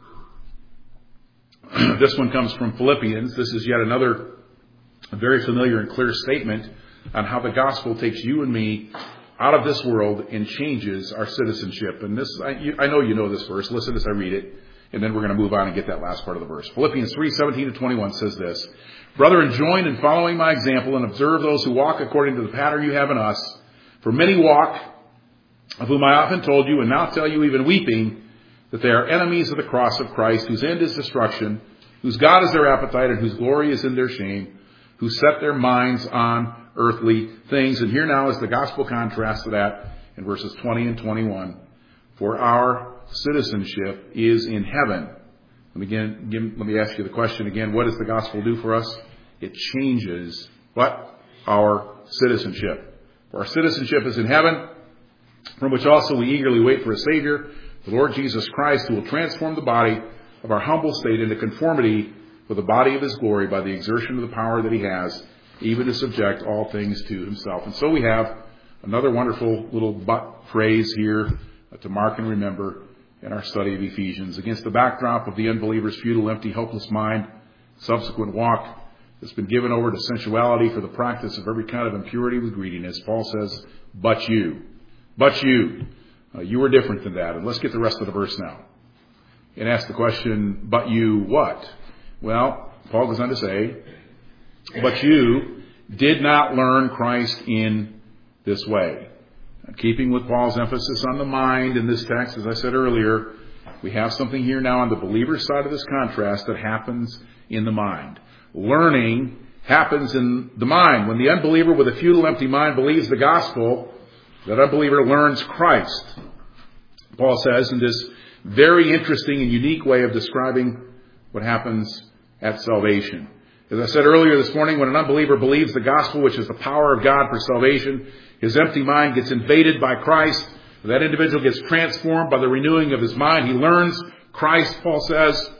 This one comes from Philippians. This is yet another very familiar and clear statement on how the gospel takes you and me out of this world and changes our citizenship. And this, I, you, I know you know this verse. Listen as I read it, and then we're going to move on and get that last part of the verse. Philippians three seventeen to twenty-one says this: Brethren, join in following my example and observe those who walk according to the pattern you have in us. For many walk, of whom I often told you, and now tell you even weeping, that they are enemies of the cross of Christ, whose end is destruction, whose God is their appetite, and whose glory is in their shame, who set their minds on earthly things. And here now is the gospel contrast to that in verses twenty and twenty-one. For our citizenship is in heaven. Let me, again, let me ask you the question again. What does the gospel do for us? It changes what? Our citizenship. For our citizenship is in heaven, from which also we eagerly wait for a Savior, the Lord Jesus Christ, who will transform the body of our humble state into conformity with the body of his glory by the exertion of the power that he has, even to subject all things to himself. And so we have another wonderful little but phrase here to mark and remember in our study of Ephesians. Against the backdrop of the unbeliever's futile, empty, hopeless mind, subsequent walk that's been given over to sensuality for the practice of every kind of impurity with greediness, Paul says, but you, but you, uh, you are different than that. And let's get the rest of the verse now and ask the question, but you what? Well, Paul goes on to say, but you did not learn Christ in this way. Keeping with Paul's emphasis on the mind in this text, as I said earlier, we have something here now on the believer's side of this contrast that happens in the mind. Learning happens in the mind. When the unbeliever with a futile, empty mind believes the gospel, that unbeliever learns Christ. Paul says in this very interesting and unique way of describing what happens at salvation. As I said earlier this morning, when an unbeliever believes the gospel, which is the power of God for salvation, his empty mind gets invaded by Christ. That individual gets transformed by the renewing of his mind. He learns Christ, Paul says.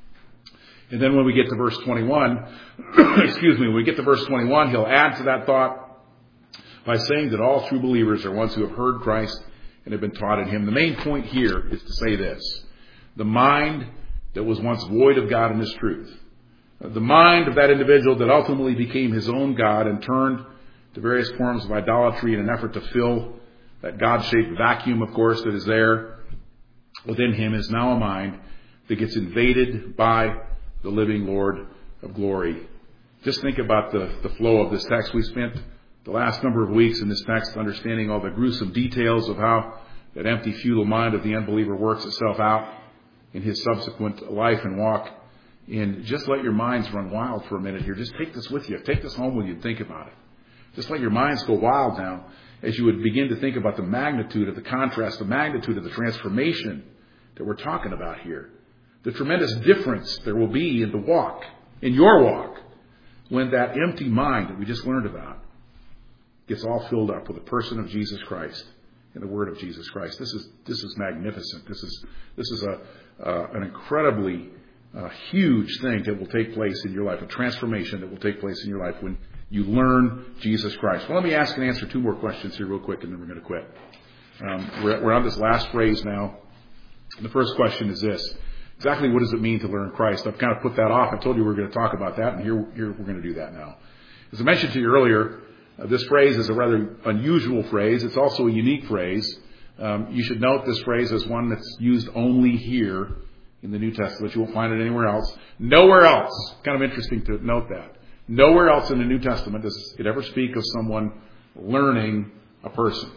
And then when we get to verse twenty-one, excuse me, when we get to verse twenty-one, he'll add to that thought by saying that all true believers are ones who have heard Christ and have been taught in him. The main point here is to say this: the mind that was once void of God and his truth, the mind of that individual that ultimately became his own God and turned to various forms of idolatry in an effort to fill that God-shaped vacuum, of course, that is there within him, is now a mind that gets invaded by the living Lord of glory. Just think about the, the flow of this text. We spent the last number of weeks in this text understanding all the gruesome details of how that empty, futile mind of the unbeliever works itself out in his subsequent life and walk. And just let your minds run wild for a minute here. Just take this with you. Take this home with you and think about it. Just let your minds go wild now as you would begin to think about the magnitude of the contrast, the magnitude of the transformation that we're talking about here. The tremendous difference there will be in the walk, in your walk, when that empty mind that we just learned about gets all filled up with the person of Jesus Christ and the word of Jesus Christ. This is this is magnificent. This is this is a uh, an incredibly uh, huge thing that will take place in your life, a transformation that will take place in your life when you learn Jesus Christ. Well, let me ask and answer two more questions here real quick, and then we're going to quit. Um, we're, we're on this last phrase now. The first question is this. Exactly what does it mean to learn Christ? I've kind of put that off. I told you we were going to talk about that, and here, here we're going to do that now. As I mentioned to you earlier, uh, this phrase is a rather unusual phrase. It's also a unique phrase. Um, you should note this phrase as one that's used only here in the New Testament. You won't find it anywhere else. Nowhere else. Kind of interesting to note that. Nowhere else in the New Testament does it ever speak of someone learning a person.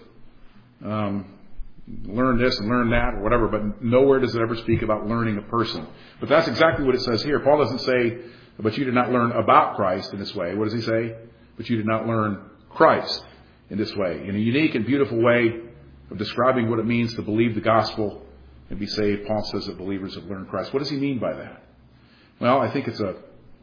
Um, learn this and learn that or whatever, but nowhere does it ever speak about learning a person. But that's exactly what it says here. Paul doesn't say, but you did not learn about Christ in this way. What does he say? But you did not learn Christ in this way. In a unique and beautiful way of describing what it means to believe the gospel and be saved, Paul says that believers have learned Christ. What does he mean by that? Well, I think it's a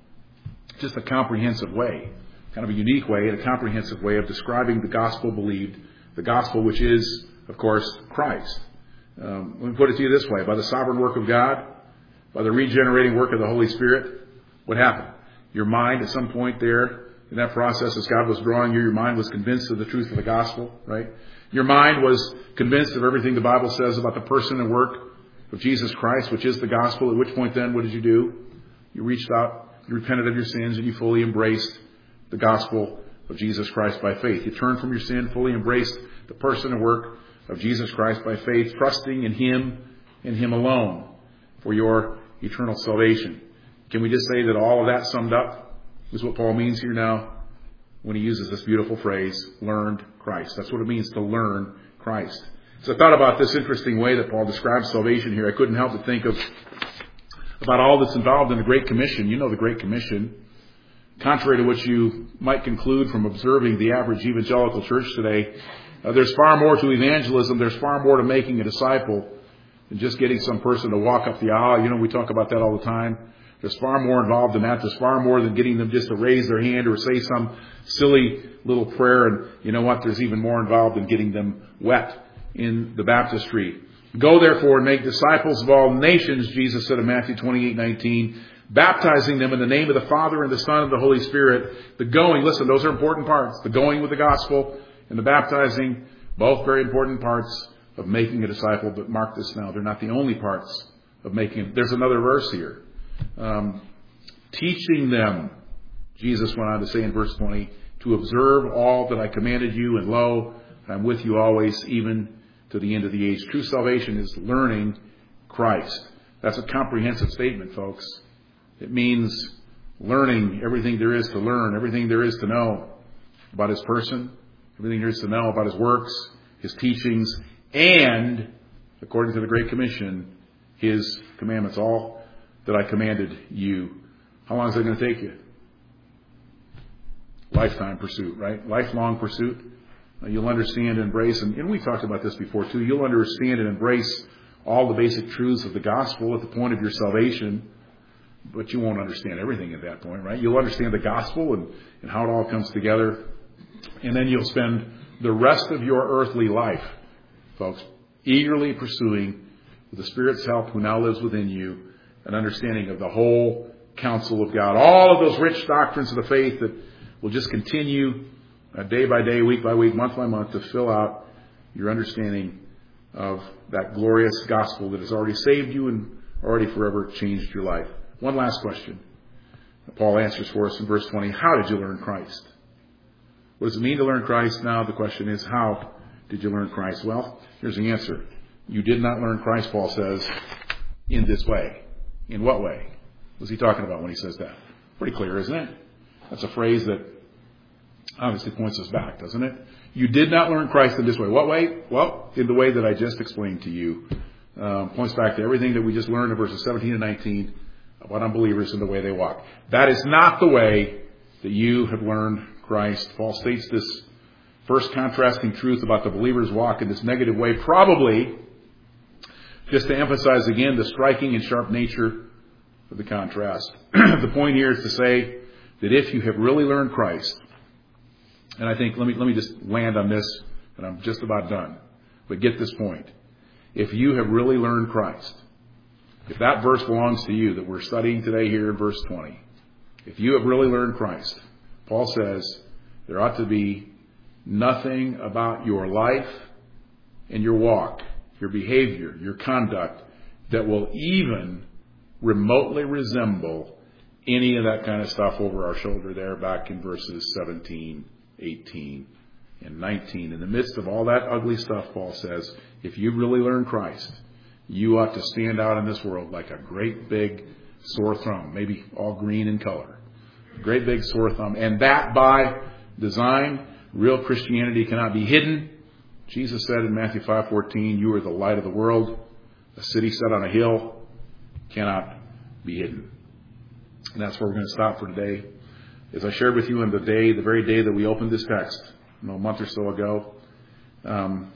just a comprehensive way, kind of a unique way and a comprehensive way of describing the gospel believed, the gospel which is, of course, Christ. Um, let me put it to you this way. By the sovereign work of God, by the regenerating work of the Holy Spirit, what happened? Your mind at some point there in that process as God was drawing you, your mind was convinced of the truth of the gospel, right? Your mind was convinced of everything the Bible says about the person and work of Jesus Christ, which is the gospel. At which point then, what did you do? You reached out, you repented of your sins, and you fully embraced the gospel of Jesus Christ by faith. You turned from your sin, fully embraced the person and work of Jesus Christ by faith, trusting in Him and Him alone for your eternal salvation. Can we just say that all of that summed up is what Paul means here now when he uses this beautiful phrase, learned Christ? That's what it means to learn Christ. So I thought about this interesting way that Paul describes salvation here. I couldn't help but think of about all that's involved in the Great Commission. You know the Great Commission. Contrary to what you might conclude from observing the average evangelical church today, uh, there's far more to evangelism. There's far more to making a disciple than just getting some person to walk up the aisle. You know, we talk about that all the time. There's far more involved in that. There's far more than getting them just to raise their hand or say some silly little prayer. And you know what? There's even more involved in getting them wet in the baptistry. Go therefore and make disciples of all nations, Jesus said in Matthew twenty-eight nineteen, baptizing them in the name of the Father and the Son and the Holy Spirit. The going, listen, those are important parts. The going with the gospel and the baptizing, both very important parts of making a disciple. But mark this now, they're not the only parts of making it. There's another verse here. Um, teaching them, Jesus went on to say in verse twenty, to observe all that I commanded you, and lo, I'm with you always, even to the end of the age. True salvation is learning Christ. That's a comprehensive statement, folks. It means learning everything there is to learn, everything there is to know about His person, everything there is to know about His works, His teachings, and, according to the Great Commission, His commandments, all that I commanded you. How long is that going to take you? Lifetime pursuit, right? Lifelong pursuit. You'll understand and embrace, and, and we talked about this before too, you'll understand and embrace all the basic truths of the gospel at the point of your salvation, but you won't understand everything at that point, right? You'll understand the gospel and, and how it all comes together, and then you'll spend the rest of your earthly life, folks, eagerly pursuing, with the Spirit's help who now lives within you, an understanding of the whole counsel of God. All of those rich doctrines of the faith that will just continue uh, day by day, week by week, month by month to fill out your understanding of that glorious gospel that has already saved you and already forever changed your life. One last question. Paul answers for us in verse twenty. How did you learn Christ? What does it mean to learn Christ? Now the question is, how did you learn Christ? Well, here's the answer. You did not learn Christ, Paul says, in this way. In what way? What's he talking about when he says that? Pretty clear, isn't it? That's a phrase that obviously points us back, doesn't it? You did not learn Christ in this way. What way? Well, in the way that I just explained to you. Um, points back to everything that we just learned in verses seventeen and nineteen about unbelievers and the way they walk. That is not the way that you have learned Christ. Paul states this first contrasting truth about the believer's walk in this negative way, probably just to emphasize again the striking and sharp nature of the contrast. The point here is to say that if you have really learned Christ, and I think, let me let me just land on this, and I'm just about done, but get this point. If you have really learned Christ, if that verse belongs to you that we're studying today here in verse twenty, if you have really learned Christ, Paul says there ought to be nothing about your life in your walk, your behavior, your conduct that will even remotely resemble any of that kind of stuff over our shoulder there back in verses seventeen, eighteen, and nineteen. In the midst of all that ugly stuff, Paul says, if you really learn Christ, you ought to stand out in this world like a great big sore thumb, maybe all green in color. Great big sore thumb. And that by design. Real Christianity cannot be hidden. Jesus said in Matthew five fourteen, you are the light of the world. A city set on a hill cannot be hidden. And that's where we're going to stop for today. As I shared with you on the day, the very day that we opened this text, you know, a month or so ago, um,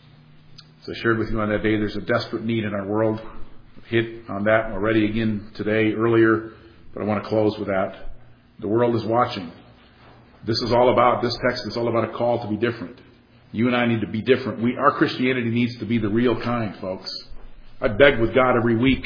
as I shared with you on that day, there's a desperate need in our world. I've hit on that already again today, earlier, but I want to close with that. The world is watching. This is all about, this text is all about a call to be different. You and I need to be different. We, our Christianity needs to be the real kind, folks. I beg with God every week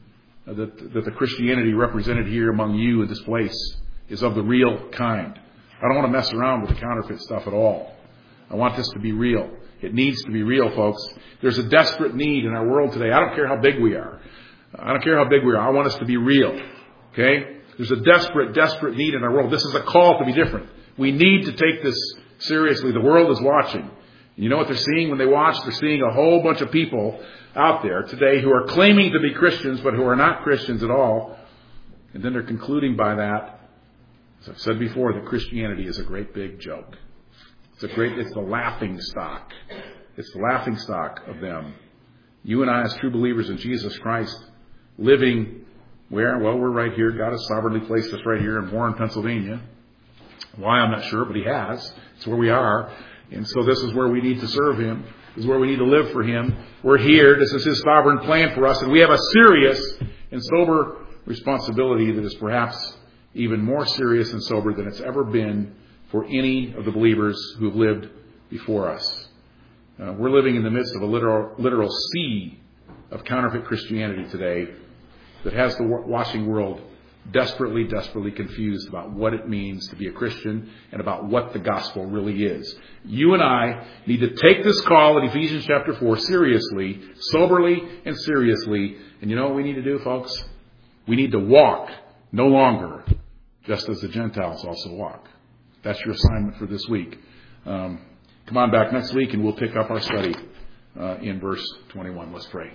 that, that the Christianity represented here among you in this place is of the real kind. I don't want to mess around with the counterfeit stuff at all. I want this to be real. It needs to be real, folks. There's a desperate need in our world today. I don't care how big we are. I don't care how big we are. I want us to be real. Okay? There's a desperate, desperate need in our world. This is a call to be different. We need to take this seriously. The world is watching. And you know what they're seeing when they watch? They're seeing a whole bunch of people out there today who are claiming to be Christians, but who are not Christians at all. And then they're concluding by that, as I've said before, that Christianity is a great big joke. It's a great, it's the laughing stock. It's the laughing stock of them. You and I, as true believers in Jesus Christ, living where? Well, we're right here. God has sovereignly placed us right here in Warren, Pennsylvania. Why, I'm not sure, but He has. It's where we are. And so this is where we need to serve Him. This is where we need to live for Him. We're here. This is His sovereign plan for us. And we have a serious and sober responsibility that is perhaps even more serious and sober than it's ever been for any of the believers who have lived before us. Uh, we're living in the midst of a literal, literal sea of counterfeit Christianity today that has the watching world desperately, desperately confused about what it means to be a Christian and about what the gospel really is. You and I need to take this call in Ephesians chapter four seriously, soberly and seriously. And you know what we need to do, folks? We need to walk no longer just as the Gentiles also walk. That's your assignment for this week. Um, come on back next week and we'll pick up our study uh, in verse twenty-one. Let's pray.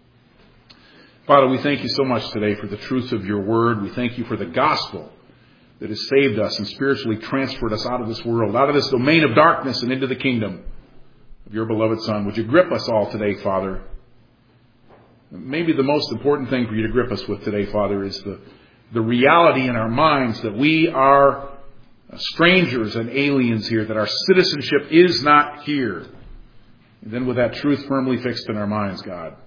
Father, we thank you so much today for the truth of your word. We thank you for the gospel that has saved us and spiritually transferred us out of this world, out of this domain of darkness and into the kingdom of your beloved Son. Would you grip us all today, Father? Maybe the most important thing for you to grip us with today, Father, is the, the reality in our minds that we are strangers and aliens here, that our citizenship is not here. And then with that truth firmly fixed in our minds, God,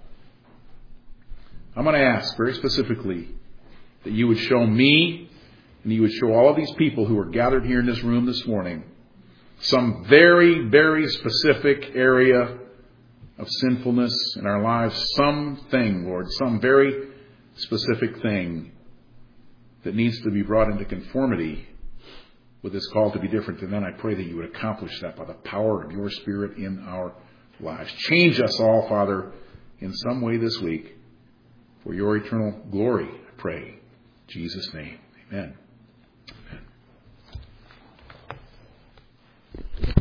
I'm going to ask very specifically that you would show me and you would show all of these people who are gathered here in this room this morning some very, very specific area of sinfulness in our lives. Something, Lord, some very specific thing that needs to be brought into conformity with this call to be different. And then I pray that you would accomplish that by the power of your Spirit in our lives. Change us all, Father, in some way this week. For your eternal glory, I pray. In Jesus' name, amen. Amen.